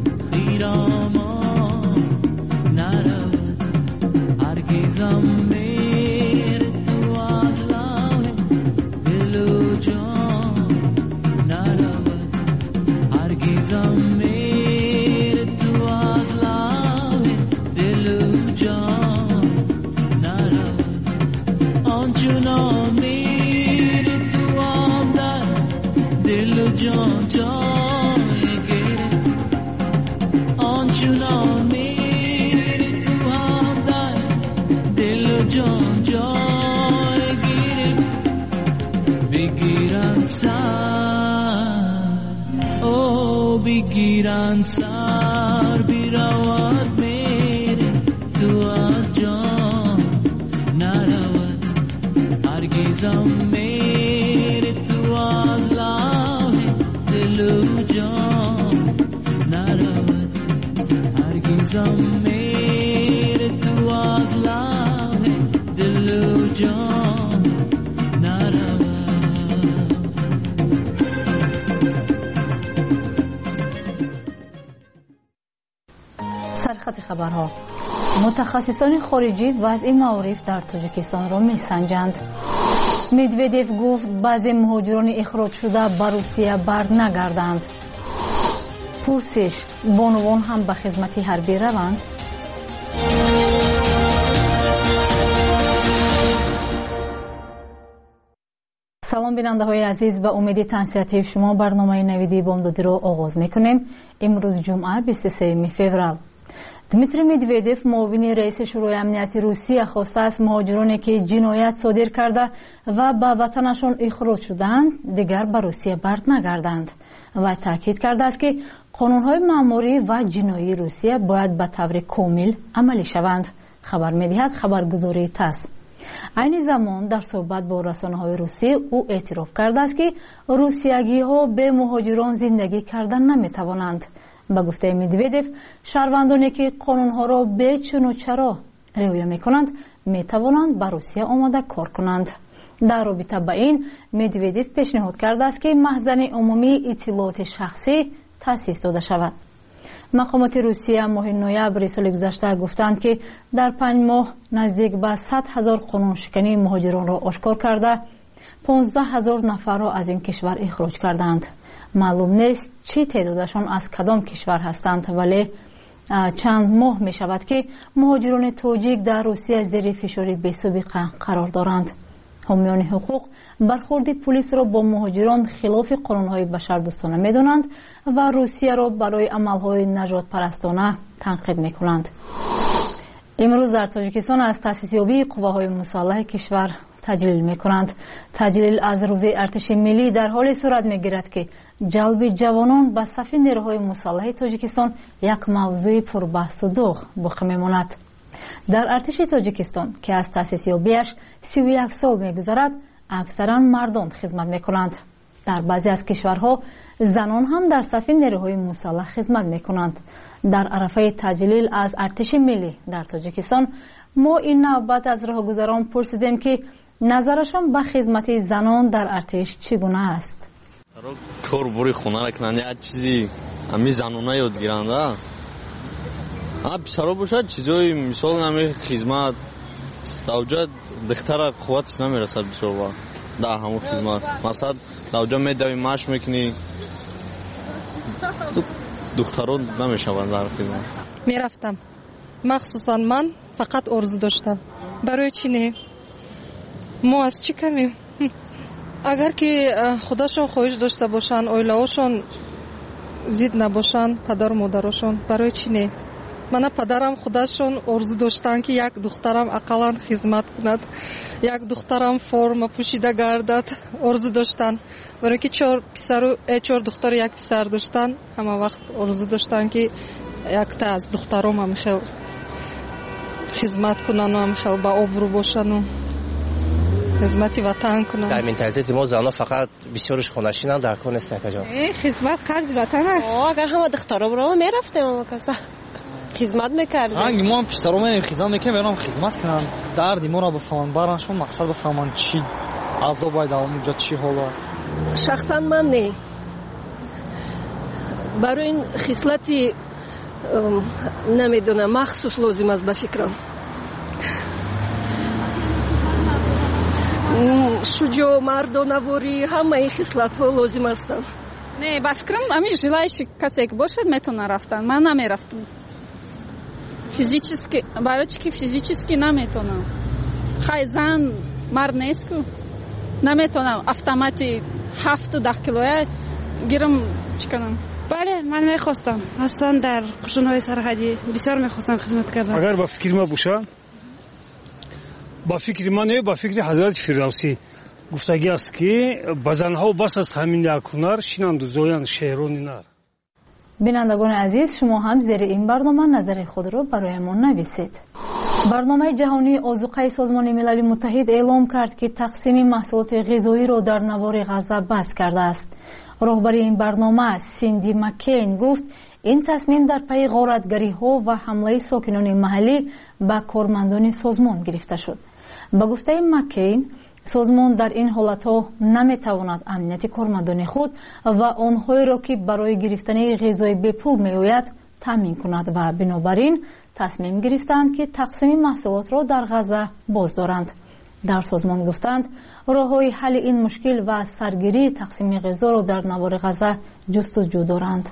خیرامان نرود هرگزم میر تو از لاه دل و جان نرود هرگزم میر تو از لاه دل و جان نرود آنچنان میر تو آمدن دل و جان جان گیره آنچنان میر تو آمدن دل و جان جان گیره بگیرن سر او بگیرن سر بیرود میره تو از جان نرود هرگزم میره تو از لاه دل و جان نرود هرگزم میره تو از لاه دل و جان نرود. سرخط خبرها. متخصصان خارجی وضع معارف در تاجیکستان را میسنجند. مدودیف گفت بعضی مهاجران اخراج شده به روسیه بر نگردند. پرسش بانوان هم به خدمت حربی روند؟ سلام بیننده های عزیز، به امید تنصیحاتی شما برنامه نویدی بامدادی را آغاز میکنیم. امروز جمعه بیست و سوم فوریه. دمیتری مدودیف معاون رئیس شورای امنیتی روسیه خواسته است مهاجرانی که جنایت صادر کرده و به وطنشان اخراج شدند دیگر به روسیه برد نگردند و تاکید کرده است که قانون‌های مأموری و جنایی روسیه باید به طور کامل عملی شوند. خبر می‌دهد خبرگزاری تاس. این زمان در صحبت با رسانه‌های روسی او اعتراف کرده است که روسیگی‌ها به مهاجران زندگی کردن نمی‌توانند. با گفته مدودیف شهروندانی که قانون‌ها را به چون و چرا رعایت می‌کنند می‌توانند به روسیه آمده کار کنند. در رابطه با این مدودیف پیشنهاد کرده است که مخزن عمومی اطلاعات شخصی تأسیس داده شود. مقامات روسیه ماه نوامبر سال گذشته گفتند که در پنج ماه نزدیک به صد هزار قانون شکنی مهاجران را آشکار کرده پانزده هزار نفر را از این کشور اخراج کردند. معلوم نیست چی تعدادشان از کدام کشور هستند، ولی چند ماه می شود که مهاجران تاجیک در روسیه زیر فشار بی‌سابقه قرار دارند. حامیان حقوق برخورد پلیس را با مهاجران خلاف قانون‌های بشردوستانه می‌دانند و روسیه را برای عمل‌های نجات پرستانه تنقید می‌کنند. امروز در تاجیکستان از تأسیس یابی قواهای مسلح کشور تجلیل می‌کنند. تجلیل از روز ارتش ملی در حال صورت می‌گیرد که جلب جوانان به صف نیروهای مسلح تاجیکستان یک موضوع پربحث و داغ باقی می‌ماند. در ارتش تاجیکستان که از تأسیس یابیش سی و یک سال می‌گذرد، اکثرا مردان خدمت می‌کنند. در بعضی از کشورها زنان هم در صف نیروهای مسلح خدمت می‌کنند. در عرفه تجلیل از ارتش ملی در تاجیکستان ما این نوبت از راهگذران پرسیدیم که نظرشان به خدمت زنان در ارتش چگونه است. کار بوری خونه نکنند، یک چیزی همی زنانه یاد گیرند. ها پسرا باشد چیزای مثال نمی خدمت دوجا دختر قوتش نمیرسد بسیار در همون خدمت. مثلا دوجا میدوی ماش میکنی دختران نمیشوند در خدمت. میرفتم مخصوصا من فقط آرزو داشتم. برای چی نه؟ ما از چی کمیم؟ اگر که خودشون خواهش داشته باشن، اویلهاشون زید نباشن، پدر و مادرشون، برای چی نه؟ من پدرم خودشون آرزو داشتن که یک دخترم اقلا خدمت کند، یک دخترم فرم پوشیده گردد، آرزو داشتن. برای که چهار پسر و چهار دختر یک پسر داشتن، همه وقت آرزو داشتن که یک تا از دخترام هم خیلی خدمت کنن و هم خیلی با آبرو باشن و خدمت وطن کنن. در منتالیت ما زنها فقط بسیارش خونشینن، در کار نیستن کجا. خدمت قرض وطن است. اگر همه دخترا برام میرفتیم ما کسا خدمت میکردیم. هنگ ما هم پیشترا میریم خدمت میکنیم، برام خدمت کنن. دردی ما را بفهمن، برانشون مقصد بفهمن چی аъзо байдал муҷа чӣ ҳола? шахсан ман не. барои ин хислати намедонам махсус лозим аст ба фикрам. шуҷо, мардонаворӣ, ҳамаи хислатҳо лозим ҳастанд. Не, ба фикрам ҳамин жилаиши касе ки бошад метавона рафтан. Ман намерафтам. Физически, барои чӣ ки физически наметавонам. Хай зан мард нест ку. Наметавонам автомати ҳафту даҳ килоя гирам чӣ канам. бале, ман мехостам аслан дар куштунҳои сарҳадӣ бисёр мехостам хизмат кардан. агар ба фикри ма боша, ба фикри ман не, ба фикри ҳазрати фирдавсӣ гуфтагӣ аст ки ба занҳо бас аст ҳамин як ҳунар, шинанду зоянд шеҳрони нар. бинандагони азиз, шумо ҳам зери ин барнома назари худро бароямон нависед. барномаи ҷаҳонии озуқаи созмони милали муттаҳид эълом кард ки тақсими маҳсулоти ғизоиро дар навори ғаза баҳс кардааст. роҳбари ин барнома Синди Маккейн гуфт, ин тасмим дар пайи ғоратгариҳо ва ҳамлаи сокинони маҳаллӣ ба кормандони созмон гирифта шуд. ба гуфтаи Маккейн, созмон дар ин ҳолатҳо наметавонад амнияти кормандони худ ва онҳоеро ки барои гирифтани ғизои бепул меояд таъмин кунад ва бинобар ин тасмим гирифтанд ки тақсими маҳсулотро дар ғаза боз доранд. дар созмон гуфтанд, роҳҳои ҳалли ин мушкил ва саргирии тақсими ғизоро дар навори ғаза ҷустуҷӯ доранд.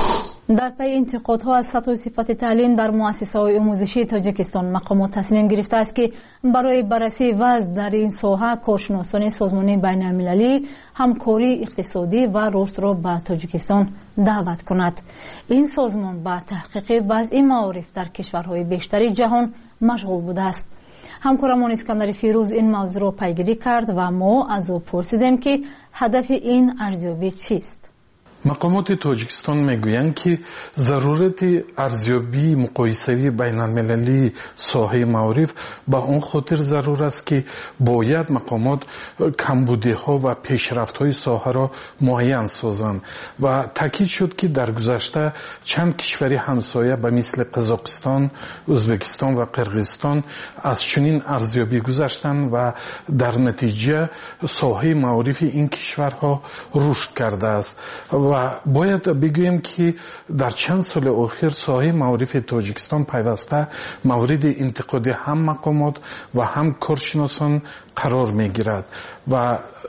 дар пайи интиқодҳо аз сатҳу сифати таълим дар муассисаҳои омӯзишии Тоҷикистон, мақомот тасмим гирифтааст ки барои баррасии вазъ дар ин соҳа коршиносони созмони байналмилалӣ ҳамкории иқтисодӣ ва рушдро ба Тоҷикистон даъват кунад. ин созмон ба таҳқиқи вазъи маориф дар кишварҳои бештари ҷаҳон машғул будааст. ҳамкорамон Искандари Фирӯз ин мавзӯъро пайгирӣ кард ва мо аз ӯ пурсидем ки ҳадафи ин арзёбӣ чист. мақомоти тоҷикистон мегӯянд ки зарурати арзёбии муқоисавии байналмилалии соҳаи маориф ба он хотир зарур аст ки бояд мақомот камбудиҳо ва пешрафтҳои соҳаро муайян созанд ва таъкид шуд ки дар гузашта чанд кишвари ҳамсоя ба мисли Қазоқистон, Ӯзбекистон ва Қирғизистон аз чунин арзёбӣ гузаштанд ва дар натиҷа соҳаи маорифи ин кишварҳо рушд кардааст. ва бояд бигӯем ки дар чанд соли охир соҳаи маорифи Тоҷикистон пайваста мавриди интиқоди ҳам мақомот ва ҳам коршиносон қарор мегирад ва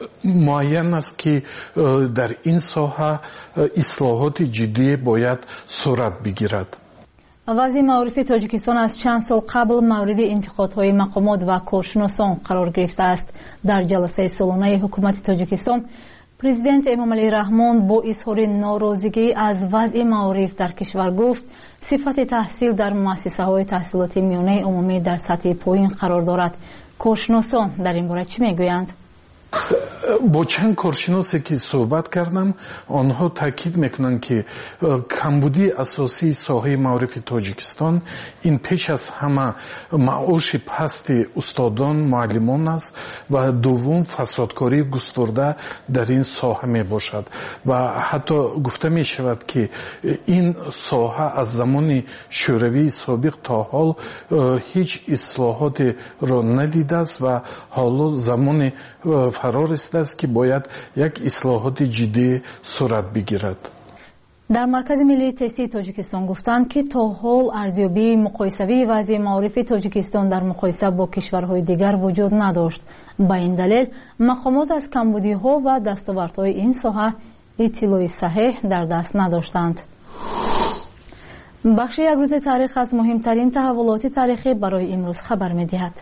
муайян аст ки дар ин соҳа ислоҳоти ҷиддӣ бояд сурат бигирад. вазъи маорифи Тоҷикистон аз чанд сол қабл мавриди интиқодҳои мақомот ва коршиносон қарор гирифтааст. дар ҷаласаи солонаи ҳукумати Тоҷикистон президент Эмомалӣ Раҳмон бо изҳори норозигӣ аз вазъи маориф дар кишвар гуфт, сифати таҳсил дар муассисаҳои таҳсилоти миёнаи умумӣ дар сатҳи поин қарор дорад. коршиносон дар ин бора чӣ мегӯянд? бо чанд коршиносе ки суҳбат кардам, онҳо таъкид мекунанд ки камбудии асосии соҳаи маорифи Тоҷикистон ин пеш аз ҳама маоши пасти устодон, муаллимон аст ва дуввум фасодкории густурда дар ин соҳа мебошад ва ҳатто гуфта мешавад ки ин соҳа аз замони шӯравии собиқ то ҳол ҳеҷ ислоҳотеро надидааст ва ҳоло замони фаро расидааст ки бояд як ислоҳоти ҷиддӣ сурат бигирад. дар маркази миллии тестии Тоҷикистон гуфтанд ки то ҳол арзёбии муқоисавии вазъи маорифи Тоҷикистон дар муқоиса бо кишварҳои дигар вуҷуд надошт. ба ин далел мақомот аз камбудиҳо ва дастовардҳои ин соҳа иттилои саҳеҳ дар даст надоштанд. бахши як рӯзи таърих аз муҳимтарин таҳаввулоти таърихӣ барои имрӯз хабар медиҳад.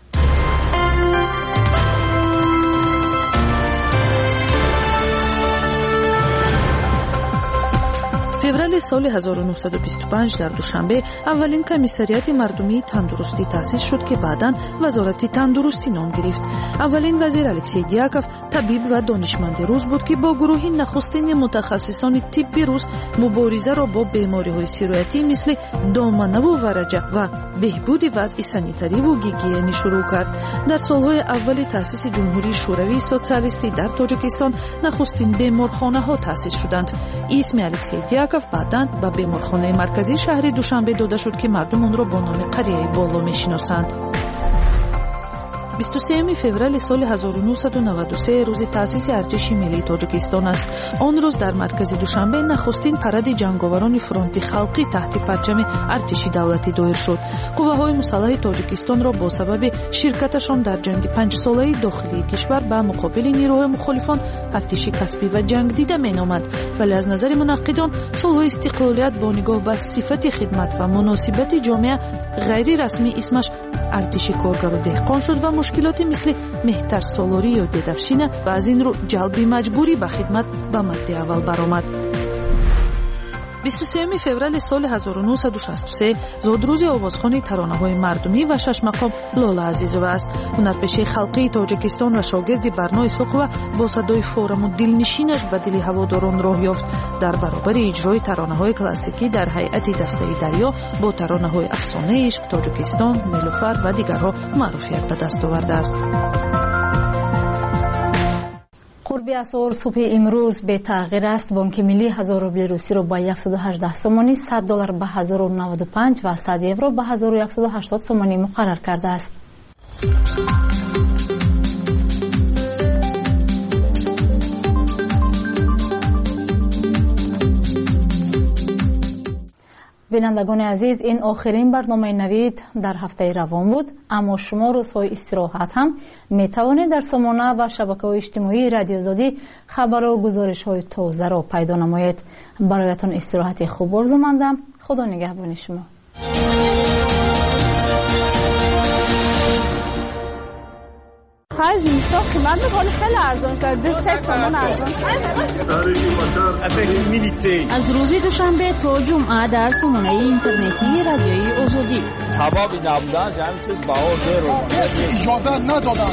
феврали соли ҳазору нуҳсаду бисту панҷ дар душанбе аввалин комиссарияти мардумии тандурустӣ таъсис шуд ки баъдан вазорати тандурустӣ ном гирифт. аввалин вазир Алексей Дьяков табиб ва донишманди рус буд ки бо гурӯҳи нахустини мутахассисони тибби рус муборизаро бо бемориҳои сироятӣ мисли доманаву вараҷа ва беҳбуди вазъи санитариву гигиенӣ шурӯъ кард. дар солҳои аввали таъсиси ҷумҳурии шӯравии социалистӣ дар Тоҷикистон нахустин беморхонаҳо таъсис шуданд. исми Алексей Дьяков баъдан ба беморхонаи марказии шаҳри Душанбе дода шуд ки мардум онро бо номи қарияи боло мешиносанд. بیست و سوم فوریه سال هزار و نهصد و نود و سه روز تأسیس ارتش ملی تاجیکستان است. آن روز در مرکز دوشنبه نخستین پرد جنگاوران فرانت خلقی تحت پرچم ارتش دولتی دایر شد. قوه‌های مسلح تاجیکستان را با سبب شرکتشان در جنگ پنج ساله داخلی کشور به مقابل نیروهای مخالفان ارتش کسبی و جنگ دیده می‌نامد، ولی از نظر منقدان صلح و استقلالیت با نگاه به صفت خدمت و مناسبت جامعه غیر رسمی اسمش ارتش کارگر و دهقان شد و مشکلات مثل مهتر سالاری یا ددفشینه و از این رو جلبی مجبوری به خدمت به مد اول برآمد. بیست و سوم فوریه سال هزار و نهصد و شصت و سه زادروز آوازخوانی ترانه‌های مردمی و شش مقام لاله عزیزова است. هنرپیشه خلقی تاجیکستان و شاگرد برنای ساقوه با صدای فورم و دلنشینش به دل هواداران راه یافت. در برابر اجرای ترانه‌های کلاسیکی در هیئت دسته دریا با ترانه‌های افسانه عشق، تاجیکستان، نیلوفر و دیگرها معروفیت به دست آورده است. قربی اسعار صبح امروز به تغییر است. بانک ملی هزار روبل روسی رو با صد و هجده سومانی، صد دلار به هزار و نود و پنج و صد یورو به هزار و صد و هشتاد سومانی مقرر کرده است. بینندگان عزیز، این آخرین برنامه نوید در هفته روان بود، اما شما روزهای استراحت هم می توانید در سامانه و شبکه‌های اجتماعی رادیو آزادی خبر و گزارش‌های تازه را پیدا نمایید. برایتان استراحت خوب آرزو مندم. خدا نگهبان شما. سایز اینستا قیمت بخواد خیلی ارزان شد. دو سه سامان ارزان شد. از روز دوشنبه تا جمعه در سامانه اینترنتی رادیوی آزادی. سبب نبودن جمعی چیز بها زیرو اجازه ندادن.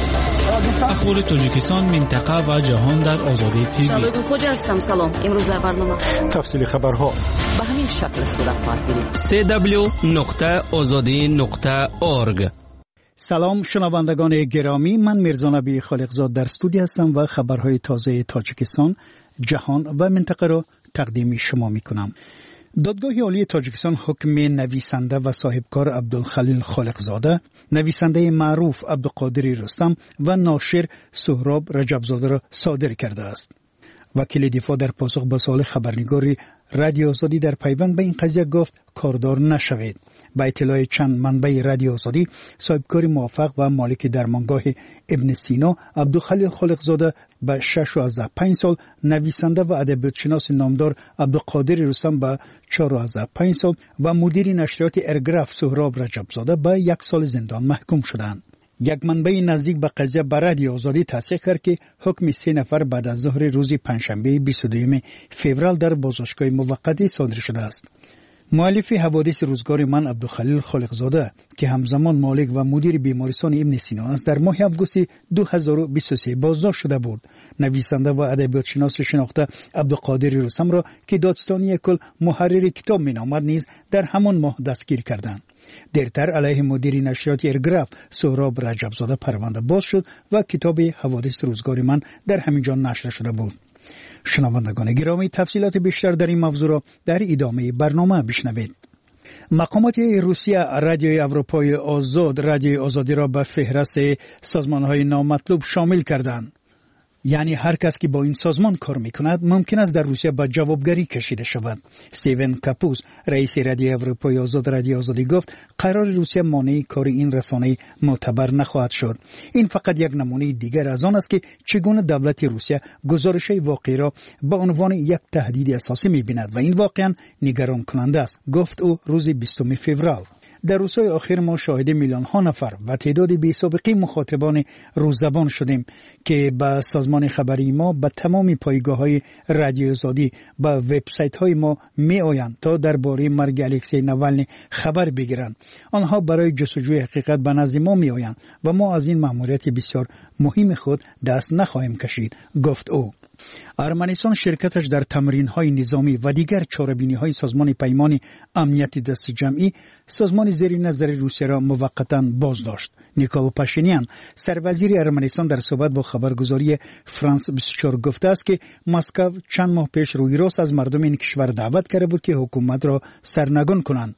اخبار تاجیکستان، منطقه و جهان در آزادی تیوی. شبکه خوجا هستم. سلام. امروز در برنامه تفصیل خبرها به همین شکل صورت پرگیریم. سی دبلیو نقطه آزادی نقطه اورگ. سلام شنوندگان گرامی، من میرزا نبی خالقزاد در استودیو هستم و خبرهای تازه تاجیکستان، جهان و منطقه را تقدیم شما می کنم. دادگاه عالی تاجیکستان حکم نویسنده و صاحبکار عبدالخلیل خالقزاده، نویسنده معروف عبدالقادر رستم و ناشر سهراب رجبزاده را صادر کرده است. وکیل دفاع در پاسخ به سوال خبرنگاری رادیو آزادی در پیوند به این قضیه گفت کاردار نشوید. با اطلاع چند منبع رادیو آزادی، صاحبکار موفق و مالک درمانگاه ابن سینا عبدالخلیل خالقزاده به شش و پنج سال، نویسنده و ادبیاتشناس نامدار عبدالقادر رستم به چهار و پنج سال و مدیر نشریات ارگراف سهراب رجبزاده به یک سال زندان محکوم شدند. یک منبع نزدیک به قضیه به رادیو آزادی تصدیق کرد که حکم سه نفر بعد از ظهر روز پنجشنبه بیست و دوم فوریه در بازداشتگاه موقتی صادر شده است. مؤلف حوادث روزگار من عبدالخلیل خالقزاده که همزمان مالک و مدیر بیمارستان ابن سینا است، در ماه اوگوست دو هزار و بیست و سه بازداشت شده بود. نویسنده و ادبیاتشناس شناخته عبدالقادر رستم را که دادستانی کل محرر کتاب مینامد نیز در همان ماه دستگیر کردند. دیرتر علیه مدیر نشریات ارگراف سهراب رجبزاده پرونده باز شد و کتاب حوادث روزگار من در همینجا نشر شده بود. شنوندگان گرامی، تفصیلات بیشتر در این موضوع را در ادامه برنامه بشنوید. مقامات روسیه رادیوی اروپای آزاد رادیوی آزادی را به فهرست سازمان‌های نامطلوب شامل کردند. یعنی هر کس که با این سازمان کار میکند ممکن است در روسیه به جوابگری کشیده شود. استیون کاپوس رئیس رادیوی اروپای آزاد رادیوی آزادی گفت قرار روسیه مانع کار این رسانه معتبر نخواهد شد. این فقط یک نمونه دیگر از آن است که چگونه دولت روسیه گزارش واقعی را به عنوان یک تهدید اساسی میبیند و این واقعا نگران کننده است، گفت او روز بیستم فوریه. در روزهای آخر ما شاهد میلیون ها نفر و تعداد بی سابقه مخاطبان روززبان شدیم که به سازمان خبری ما، به تمام پایگاه‌های رادیو آزادی، به وبسایت‌های ما می آیند تا درباره مرگ الکسی ناوالنی خبر بگیرند. آنها برای جستجوی حقیقت به نزد ما می آیند و ما از این مأموریت بسیار مهم خود دست نخواهیم کشید، گفت او. ارمنستان شرکتش در تمرین‌های نظامی و دیگر چاره‌بینی‌های سازمان پیمان امنیت دست جمعی، سازمان زیر نظر روسیه را موقتاً بازداشت. نیکول پاشینیان سروزیر ارمنستان در صحبت با خبرگزاری فرانس بیست و چهار گفته است که مسکو چند ماه پیش روی راست از مردم این کشور دعوت کرده بود که حکومت را سرنگون کنند.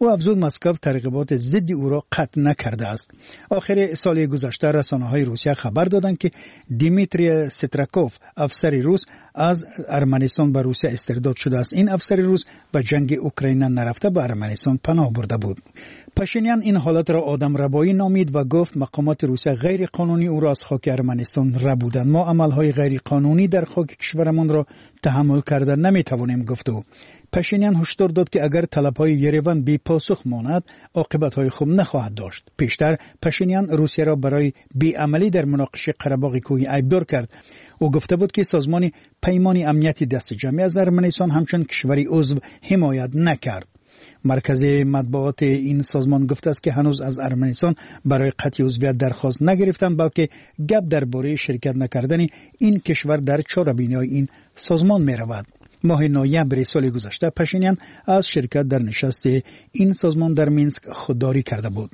او افزود مسکو ترغیبات ضد او را قطع نکرده است. آخر سال گذشته رسانه‌های روسیه خبر دادند که دیمیتری ستراکوف افسر روس از ارمنستان به روسیه استرداد شده است. این افسر روس به جنگ اوکراین نرفته به ارمنستان پناه برده بود. پاشینیان این حالت را آدم ربایی نامید و گفت مقامات روسیه غیر قانونی او را از خاک ارمنستان ربودند. ما عملهای غیر قانونی در خاک کشورمان را تحمل کرده نمیتوانیم گفت او. پاشینیان هشدار داد که اگر طلبهای یریون بی پاسخ ماند عاقبت‌های خوب نخواهد داشت. پیشتر پاشینیان روسیه را برای بی‌عملی در مناقشه قره‌باغ کوهی عیبدار کرد. او گفته بود که سازمان پیمان امنیتی دست جمعی از ارمنستان همچون کشوری عضو حمایت نکرد. مرکز مطبوعات این سازمان گفته است که هنوز از ارمنستان برای قطعی عضویت درخواست نگرفتند، بلکه گپ درباره شرکت نکردن این کشور در چاره‌بینی‌های این سازمان می‌رود. ماه نوامبر سال گذشته پاشینیان از شرکت در نشست این سازمان در مینسک خودداری کرده بود.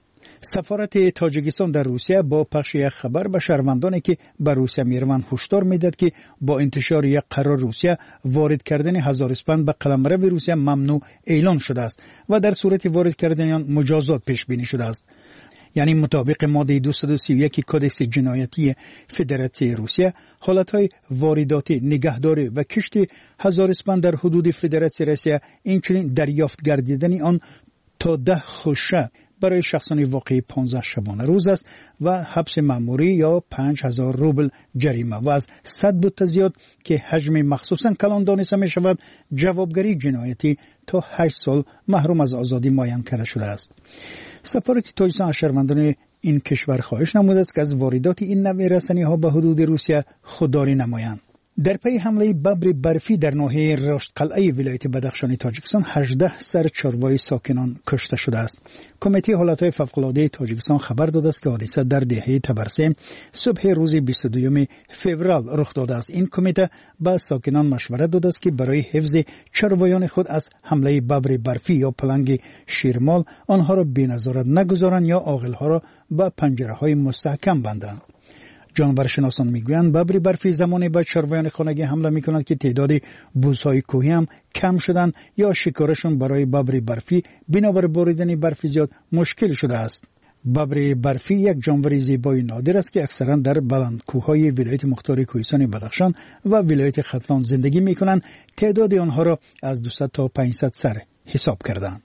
سفارت تاجیکستان در روسیه با پخش یک خبر به شهروندانی که به روسیه میروند هشدار میداد که با انتشار یک قرار روسیه وارد کردن هزار اسپند به قلمرو روسیه ممنوع اعلان شده است و در صورت وارد کردن آن مجازات پیش بینی شده است. یعنی مطابق ماده دویست و سی و یک کدکس جنایتی فدراسیون روسیه حالتهای وارداتی، نگهداری و کشت هزار اسپند در حدود فدراسیون روسیه اینچنین دریافت گردیدن آن تا ده خوشه برای شخصانی واقعی پانزده شبانه روز است و حبس مأموری یا پنج هزار روبل جریمه و از صد بوته زیاد که حجم مخصوصا کلان دانسته می شود جوابگری جنایتی تا هشت سال محروم از آزادی معین کرده شده است. سفارت تاجیکستان از شهروندان این کشور خواهش نموده است که از واردات این نوع رسانی‌ها به حدود روسیه خودداری نمایند. در پی حمله ببر برفی در ناحیه رشت قلعه ولایت بدخشان تاجیکستان هجده سر چاروای ساکنان کشته شده است. کمیته حالتهای فوق‌العاده تاجیکستان خبر داده است که حادثه در دهه تبرسه صبح روز بیست و دوم فوریه رخ داده است. این کمیته به ساکنان مشورت داده است که برای حفظ چاروایان خود از حمله ببر برفی یا پلنگ شیرمال آنها را بی‌نظارت نگذارند یا عاقل‌ها را به پنجره‌های مستحکم بندند. جانورشناسان میگویند ببر برفی زمانی به چاروایان خانگی حمله میکند که تعداد بوزهای کوهی هم کم شدند یا شکارشون برای ببر برفی بنابر باریدن برف زیاد مشکل شده است. ببر برفی یک جانور زیبای نادر است که اکثرا در بلند کوههای ولایت مختار کوهستان بدخشان و ولایت ختلان زندگی میکنند. تعداد آنها را از دویست تا پانصد سر حساب کردند.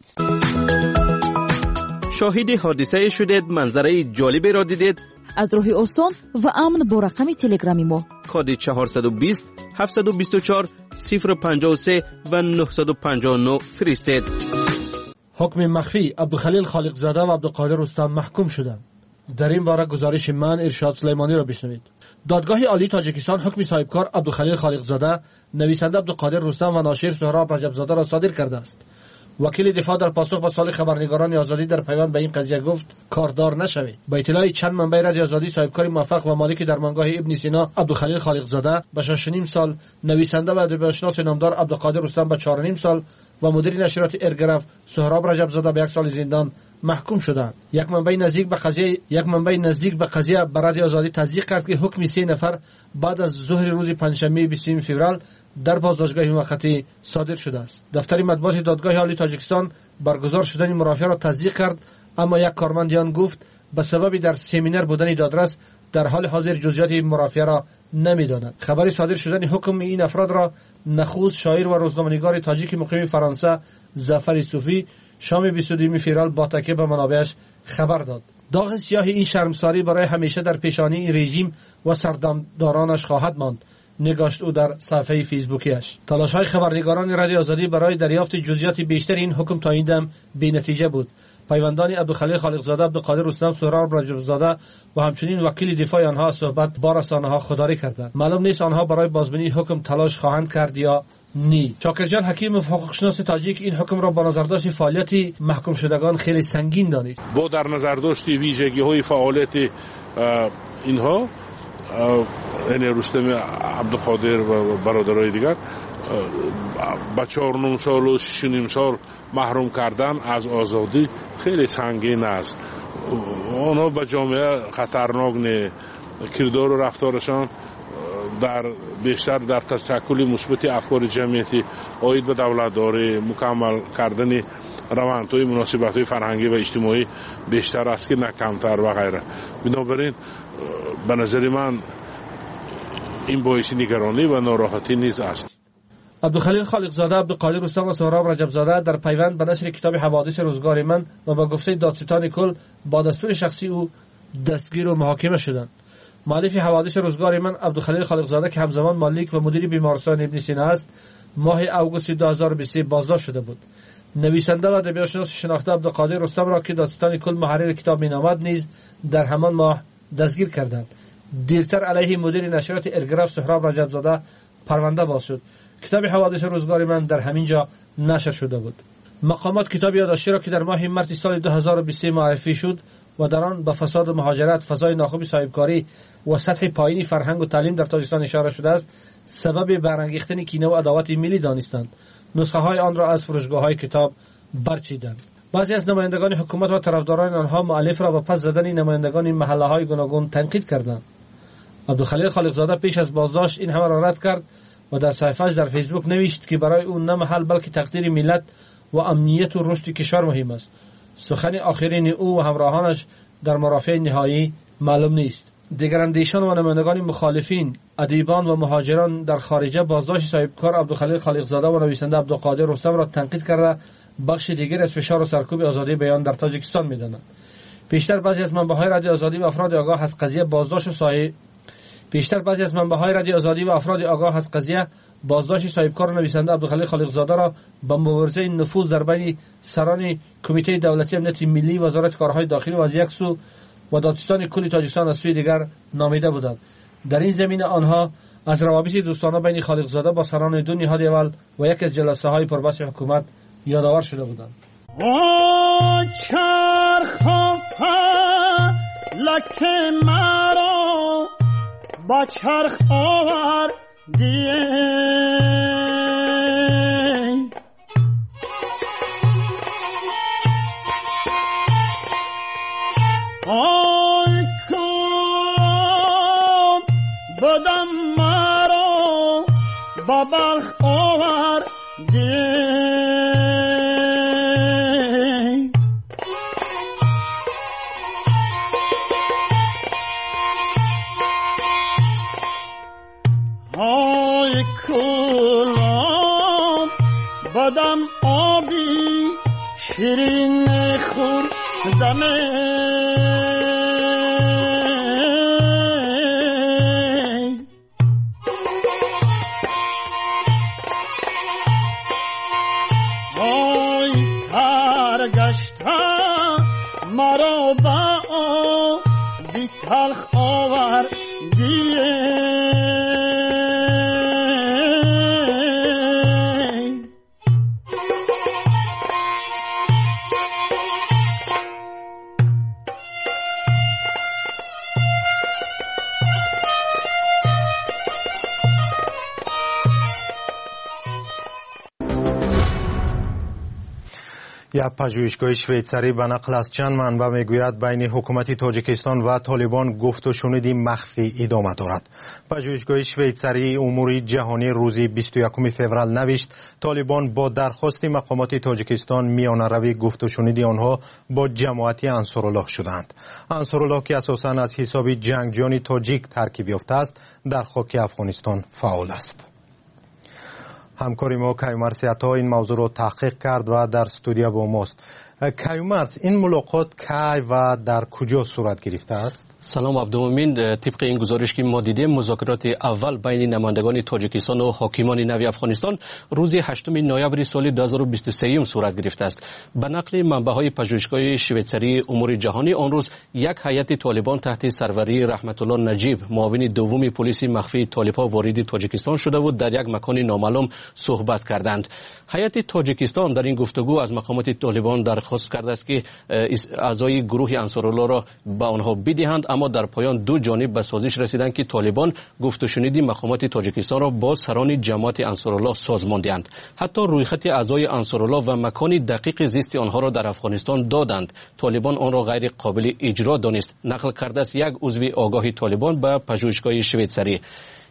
شاهد حادثه شدید، منظره جالبی را دیدید؟ از راه آسان و امن با رقم تلگرامی ما کد چهارصد و بیست هفتصد و بیست و چهار صفر پنجاه و سه و نهصد و پنجاه و نه فرستید. حکم مخفی عبدالخلیل خالقزاده و عبدالقادر رستم محکوم شدند. در این باره گزارش من ارشاد سلیمانی را بشنوید. دادگاه عالی تاجیکستان حکم صاحبکار عبدالخلیل خالقزاده، نویسنده عبدالقادر رستم و ناشر سهراب رجبزاده را صادر کرده است. وکیل دفاع در پاسخ به سوال خبرنگاران آزادی در پیوند به این قضیه گفت کاردار نشوید. با اطلاع چند منبع رادیو آزادی، صاحبکار موفق و مالک درمانگاه ابن سینا عبدالخلیل خالقزاده به شش و نیم سال، نویسنده و ادبیاتشناس نامدار عبدالقادر رستم به چهار و نیم سال و مدیر نشریات ارگرف سهراب رجبزاده به یک سال زندان محکوم شدند. یک منبع نزدیک به قضیه یک منبع نزدیک به قضیه به رادیو آزادی تصدیق کرد که حکم سه نفر بعد از ظهر روز پنجشنبه بیستم فوریه در بازداشتگاه موقتی صادر شده است. دفتر مطبوعات دادگاه عالی تاجیکستان برگزار شدن مرافعه را تصدیق کرد، اما یک کارمند آن گفت به سبب در سمینار بودن دادرس در حال حاضر جزئیات مرافعه را نمی‌داند. خبر صادر شدن حکم این افراد را نخست شاعر و روزنامه‌نگار تاجیک مقیم فرانسه ظفر صوفی شام بیست و دوم فوریه با تکیه به منابعش خبر داد. داغ سیاه این شرمساری برای همیشه در پیشانی این رژیم و سردمدارانش خواهد ماند، نگاشت او در صفحه فیسبوکیش. تلاش‌های خبرنگاران رادیو آزادی برای دریافت جزئیات بیشتر این حکم تا این دم بی‌نتیجه بود. پیوندان عبدالخلیل خالقزاده، عبدالقادر رستم، سهراب رجبزاده و همچنین وکیل دفاع آنها صحبت با رسانه‌ها خودداری کردند. معلوم نیست آنها برای بازبینی حکم تلاش خواهند کرد یا نی. شاکرجان حکیم حقوقشناس تاجیک این حکم را با نظرداشت فعالیت محکوم شدگان خیلی سنگین دانید. با در نظرداشت ویژگی‌های فعالیت اینها یعنی رستم، عبدالقادر و برادرای دیگر با چهار نیم سال و شش نیم سال محروم کردن از آزادی خیلی سنگین است. آنها به جامعه خطرناک نه، کردار و رفتارشان در بیشتر در تشکل مثبت افکار جمعیتی عاید به دولتداری، مکمل کردن روندهای مناسبت‌های فرهنگی و اجتماعی بیشتر است که نه کمتر و غیره. بنابراین به نظر من این باعث نگرانی و ناراحتی نیز است. عبدالخلیل خالقزاده، عبدالقادر رستم و سهراب رجبزاده در پیوند به نشر کتاب حوادث روزگار من و با گفته دادستان کل با دستور شخصی او دستگیر و محاکمه شدند. مؤلف حوادث روزگار من عبدالخلیل خالقزاده که همزمان مالک و مدیر بیمارستان ابن سینا است، ماه اوگوست دو هزار و بیست بازداشت شده بود. نویسنده و ادبیاتشناس شناخته عبدالقادر رستم را که دادستان کل محرر کتاب مینامد نیز در همان ماه دستگیر کردند. دیرتر علیه مدیر نشریات ارگراف سهراب رجبزاده پرونده باز شد. کتاب حوادث روزگار من در همین جا نشر شده بود. مقامات کتاب یادداشتی را که در ماه مارس سال دو هزار و بیست معرفی شد و در آن به فساد و مهاجرت، فضای ناخوب صاحبکاری و سطح پایینی فرهنگ و تعلیم در تاجیکستان اشاره شده است، سبب برانگیختن کینه و عداوت ملی دانستند. نسخه های آن را از فروشگاه های کتاب برچیدند. بعضی از نمایندگان حکومت و طرفداران آنها مؤلف را به پس زدن نمایندگان محله های گوناگون تنقید کردند. عبدالخلیل خالقزاده پیش از بازداشت این همه را رد کرد و در صفحه‌اش در فیسبوک نوشت که برای او نه محل بلکه تقدیر ملت و امنیت و رشد کشور مهم است. سخن آخرین او و همراهانش در مرافع نهایی معلوم نیست. دیگر اندیشان و نمایندگان مخالفین، ادیبان و مهاجران در خارجه بازداشت صاحبکار عبدالخلیل خالقزاده و نویسنده عبدالقادر رستم را تنقید کرده بخش دیگر از فشار و سرکوب آزادی بیان در تاجیکستان می‌دانند. پیشتر بعضی از منبع‌های رادیو آزادی و افراد آگاه از قضیه بازداشت صاحب پیشتر بعضی از منبع‌های رادیو آزادی و افراد آگاه از قضیه بازداشت صاحبکار و نویسنده عبدالخلیل خالقزاده را به مبارزه نفوذ در بین سران کمیته دولتی امنیت ملی، وزارت کارهای داخلی و از یک سو و دادستان کل تاجیکستان از سوی دیگر نامیده بودند. در این زمینه آنها از روابط دوستانه بین خالقزاده با سران دو نهاد اول و یک از جلسه های پربحث حکومت یادآور شده بودند. با چرخ آور دیه آی کن بدم مرا با بلخ آور دیه بدم آبی شیرین خور دمه آی سرگشته مرا با آبی تلخ آور دیه یک پژوهشگاه شویتسری به نقل از چند منبع میگوید بین حکومت تاجیکستان و طالبان گفت و شنودی مخفی ادامه دارد. پژوهشگاه شویتسری امور جهانی روز بیست و یکم فوریه نوشت طالبان با درخواست مقامات تاجیکستان میانه روی گفت و شنودی آنها با جماعت انصارالله شدند. انصارالله که اساساً از حساب جنگجویان تاجیک ترکیب یافته است در خاک افغانستان فعال است. همکاری ما کیومرث عطا این موضوع را تحقیق کرد و در استودیو با ماست. کیومرث، این ملاقات کی و در کجا صورت گرفته است؟ سلام عبدالمؤمن، طبق این گزارش که ما دیدیم مذاکرات اول بین نمایندگان تاجیکستان و حاکمان نوی افغانستان روز هشتم نوامبر سال دو هزار و بیست و سه صورت گرفته است. به نقل منبع‌های پژوهشگاه شویتسری امور جهانی آن روز یک هیئت طالبان تحت سروری رحمت الله نجیب معاون دوم پلیس مخفی طالب‌ها وارد تاجیکستان شده بود در یک مکان نامعلوم صحبت کردند. هیئت تاجیکستان در این گفتگو از مقامات طالبان درخواست کرده است که اعضای گروه انصارالله را به آنها بدهند، اما در پایان دو جانب به سازش رسیدند که طالبان گفت و شنیدی مقامات تاجیکستان را با سران جماعت انصارالله سازماندند. حتی رویخط اعضای انصارالله و مکان دقیق زیست آنها را در افغانستان دادند. طالبان آن را غیر قابل اجرا دانست. نقل کرده است یک عضو آگاه طالبان به پژوهشگاه شویتسری.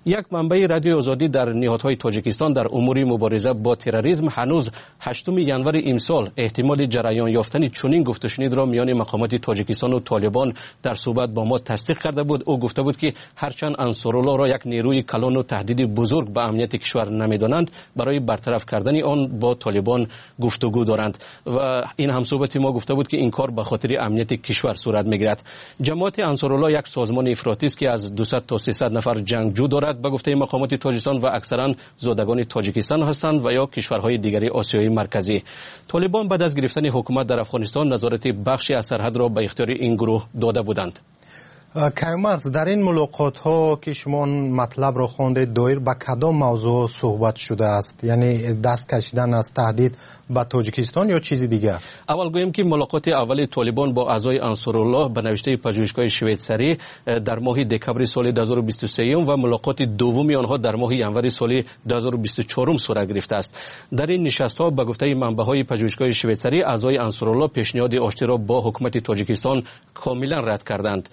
یک منبع رادیوی آزادی در نهادهای تاجیکستان در امور مبارزه با تروریسم هنوز هشتم ژانویه امسال احتمال جریان یافتن چنین گفت و شنید را میان مقامات تاجیکستان و طالبان در صحبت با ما تصدیق کرده بود. او گفته بود که هرچند انصارالله را یک نیروی کلان و تهدید بزرگ به امنیت کشور نمیدانند، برای برطرف کردن آن با طالبان گفتگو دارند و این همصحبت ما گفته بود که این کار به خاطر امنیت کشور صورت میگیرد. جماعت انصارالله یک سازمان افراطی است که از دویست تا سیصد نفر جنگجو دارد به گفته مقامات تاجیکستان و اکثرا زادگان تاجیکستان هستند و یا کشورهای دیگری آسیای مرکزی. طالبان بعد از گرفتن حکومت در افغانستان نظارت بخشی از سرحد را به اختیار این گروه داده بودند. کیومرز، در این ملاقات ها که شما مطلب را خواندید دایر به کدام موضوع صحبت شده است؟ یعنی دست کشیدن از تهدید به تاجیکستان یا چیزی دیگر؟ اول گویم که ملاقات اول طالبان با اعضای انصارالله به نوشته پژوهشگاه شویتسری در ماه دکامبر سال دو هزار و بیست و سه و ملاقات دومی آنها در ماه ژانویه سال دو هزار و بیست و چهار صورت گرفته است. در این نشست ها به گفته منبع‌های پژوهشگاه شویتسری اعضای انصارالله پیشنهاد آشتی را با حکومت تاجیکستان کاملا رد کردند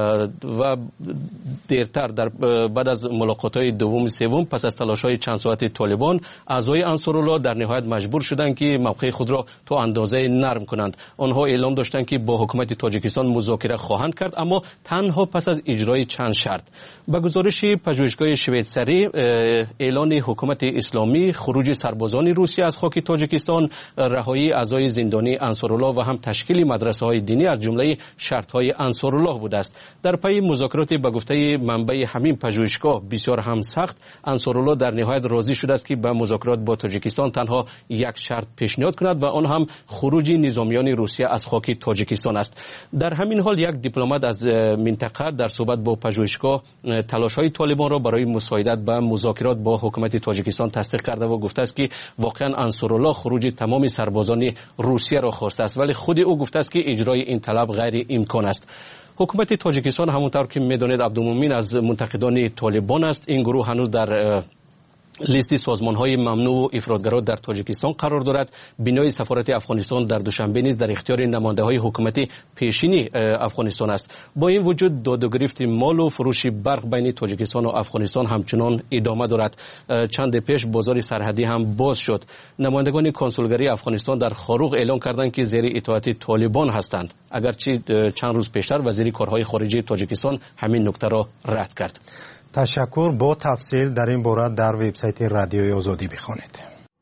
و دیرتر در بعد از ملاقات‌های دوم سوم پس از تلاش‌های چند ساعت طالبان اعضای انصارالله در نهایت مجبور شدند که موقع خود را تا اندازه نرم کنند. آنها اعلام داشتند که با حکومت تاجیکستان مذاکره خواهند کرد، اما تنها پس از اجرای چند شرط. به گزارش پژوهشگاه شویتسری اعلان حکومت اسلامی، خروج سربازان روسیه از خاک تاجیکستان، رهایی اعضای زندانی انصارالله و هم تشکیل مدرسه‌های دینی از جمله شرط‌های انصارالله بوده است. در پی مذاکرات به گفته منبع همین پژوهشگاه بسیار هم سخت، انصارالله در نهایت راضی شده است که به مذاکرات با تاجیکستان تنها یک شرط پیشنهاد کند و آن هم خروج نظامیان روسیه از خاک تاجیکستان است. در همین حال یک دیپلمات از منطقه در صحبت با پژوهشگاه تلاش‌های طالبان را برای مساعدت به مذاکرات با حکومت تاجیکستان تصدیق کرده و گفته است که واقعا انصارالله خروج تمام سربازان روسیه را خواسته است، ولی خود او گفته است که اجرای این طلب غیر امکان است. حکومت تاجیکستان همونطور که میدانید عبدالمومن از منتقدان طالبان است. این گروه هنوز در لیست سازمان‌های ممنوع و افراطگرا در تاجیکستان قرار دارد. بنای سفارت افغانستان در دوشنبه نیز در اختیار نماینده‌های حکومت پیشینی افغانستان است. با این وجود داد و گریفت مال و فروش برق بین تاجیکستان و افغانستان همچنان ادامه دارد. چند پیش بازار سرحدی هم باز شد. نمایندگان کنسولگری افغانستان در خاروق اعلام کردند که زیر اطاعت طالبان هستند، اگرچه چند روز پیشتر وزیر کارهای خارجه تاجیکستان همین نکته را رد کرد. تشکر. با تفصیل در این باره در وبسایت رادیوی آزادی بخوانید.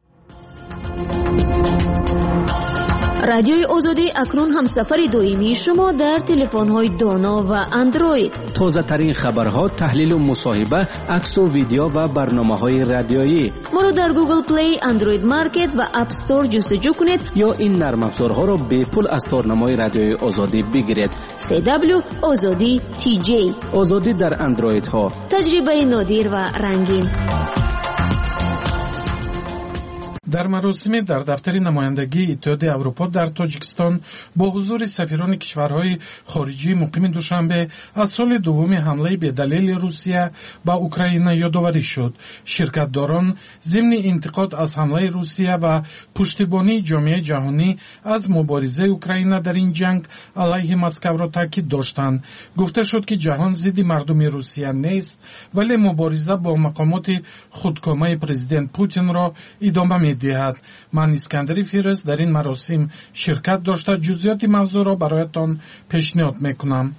رادیوی آزادی اکنون هم سفر دائمی شما در تلفن‌های دانا و اندروید. تازه ترین خبرها، تحلیل و مصاحبه، عکس و ویدیو و برنامه‌های رادیویی. ما را در گوگل پلی، اندروید مارکت و اپ استور جستجو کنید یا این نرم افزارها را به پول از تارنمای رادیوی آزادی بگیرید. سی دبلیو آزادی تی جی. آزادی در اندروید ها. تجربه نادر و رنگین. در مراسم در دفتر نمایندگی اتحادیه اروپا در تاجیکستان با حضور سفیران کشورهای خارجی مقیم دوشنبه از سال دوم حمله به دلیل روسیه به اوکراین یادآوری شد. شرکتداران ضمن انتقاد از حمله روسیه و پشتیبانی جامعه جهانی از مبارزه اوکراین در این جنگ علیه مسکو را تاکید داشتند. گفته شد که جهان ضد مردم روسیه نیست، ولی مبارزه با مقامات خودکامه پرزیدنت پوتین را ادامه می دهد. من اسکندری فیرز در این مراسم شرکت داشته جزئیات موضوع را برایتان پیشنهاد میکنم.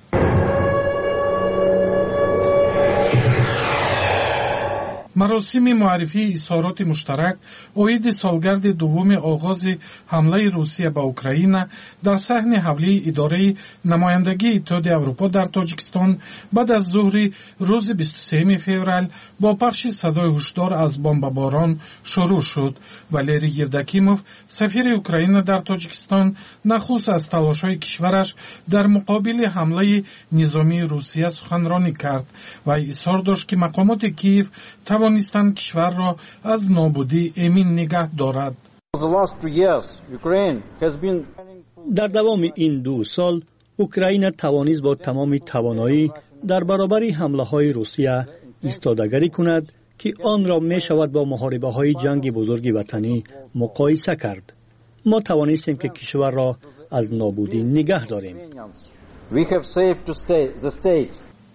مراسم معرفی اظهارات مشترک عید سالگرد دوم آغاز حمله روسیه به اوکراین در صحن حولی اداره نمایندگی اتحادیه اروپا در تاجیکستان بعد از ظهر روز بیست و سوم فوریه با پخش صدای هشدار از بمباران شروع شد. والری یوداکیموف سفیر اوکراین در تاجیکستان نخست از تلاش‌های کشورش در مقابل حمله نظامی روسیه سخنرانی کرد و اظهار داشت که مقامات کیف توانستند کشور را از نابودی امن نگه دارد. در دوام این دو سال اوکراین توانست با تمام توانایی در برابر حمله‌های روسیه ایستادگی کند که آن را می شود با محاربه های جنگ بزرگ وطنی مقایسه کرد. ما توانستیم که کشور را از نابودی نگه داریم.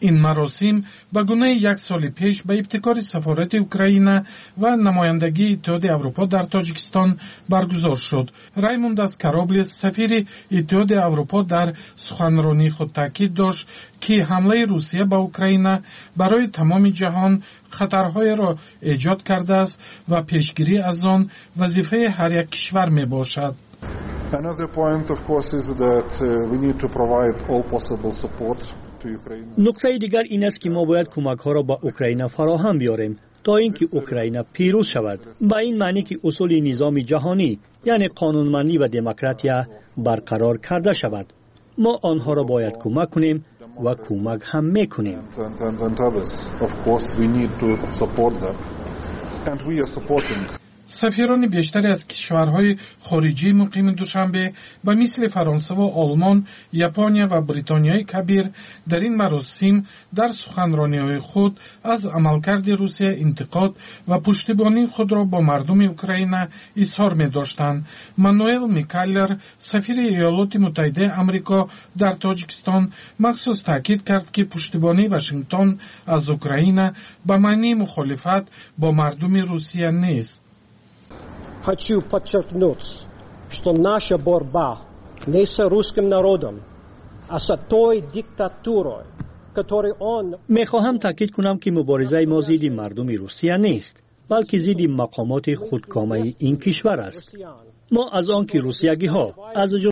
این مراسم به گونه یک سال پیش به ابتکار سفارت اوکراین و نمایندگی اتحاد اروپا در تاجیکستان برگزار شد. رایموند اسکارابلیس سفیر اتحاد اروپا در سخنرانی خود تاکید داشت که حمله روسیه به اوکراین برای تمام جهان خطرهای را ایجاد کرده است و پیشگیری از آن وظیفه هر یک کشور می باشد. Another point, of course, is that uh, we need to provide all possible support to Ukraine. نکته دیگر این است که ما باید کمک ها را به اوکراین فراهم بیاریم تا اینکه اوکراین پیروز شود. با این معنی که اصول نظام جهانی یعنی قانونمندی و دموکراسی برقرار کرده شود. ما آنها را باید کمک کنیم و کمک هم میکنیم. And, and, and others, of course, we need to support them, and we are supporting. سفیران بیشتری از کشورهای خارجی مقیم دوشنبه به مثل فرانسه و آلمان، ژاپن و بریتانیای کبیر در این مراسم در سخنرانی‌های خود از عملکرد روسیه انتقاد و پشتیبانی خود را با مردم اوکراین اظهار می‌داشتند. مانوئل میکالر سفیر ایالات متحده آمریکا در تاجیکستان مخصوص تاکید کرد که پشتیبانی واشنگتن از اوکراین به معنی مخالفت با مردم روسیه نیست. Хочу подчеркнуть, что наша борьба не с русским народом, а с той диктатурой, которую он... میخواهم تاکید کنم که مبارزه ما ضد مردم روسیه نیست، بلکه ضد مقامات خودکامه این کشور است. ما از آن که روسیگی ها از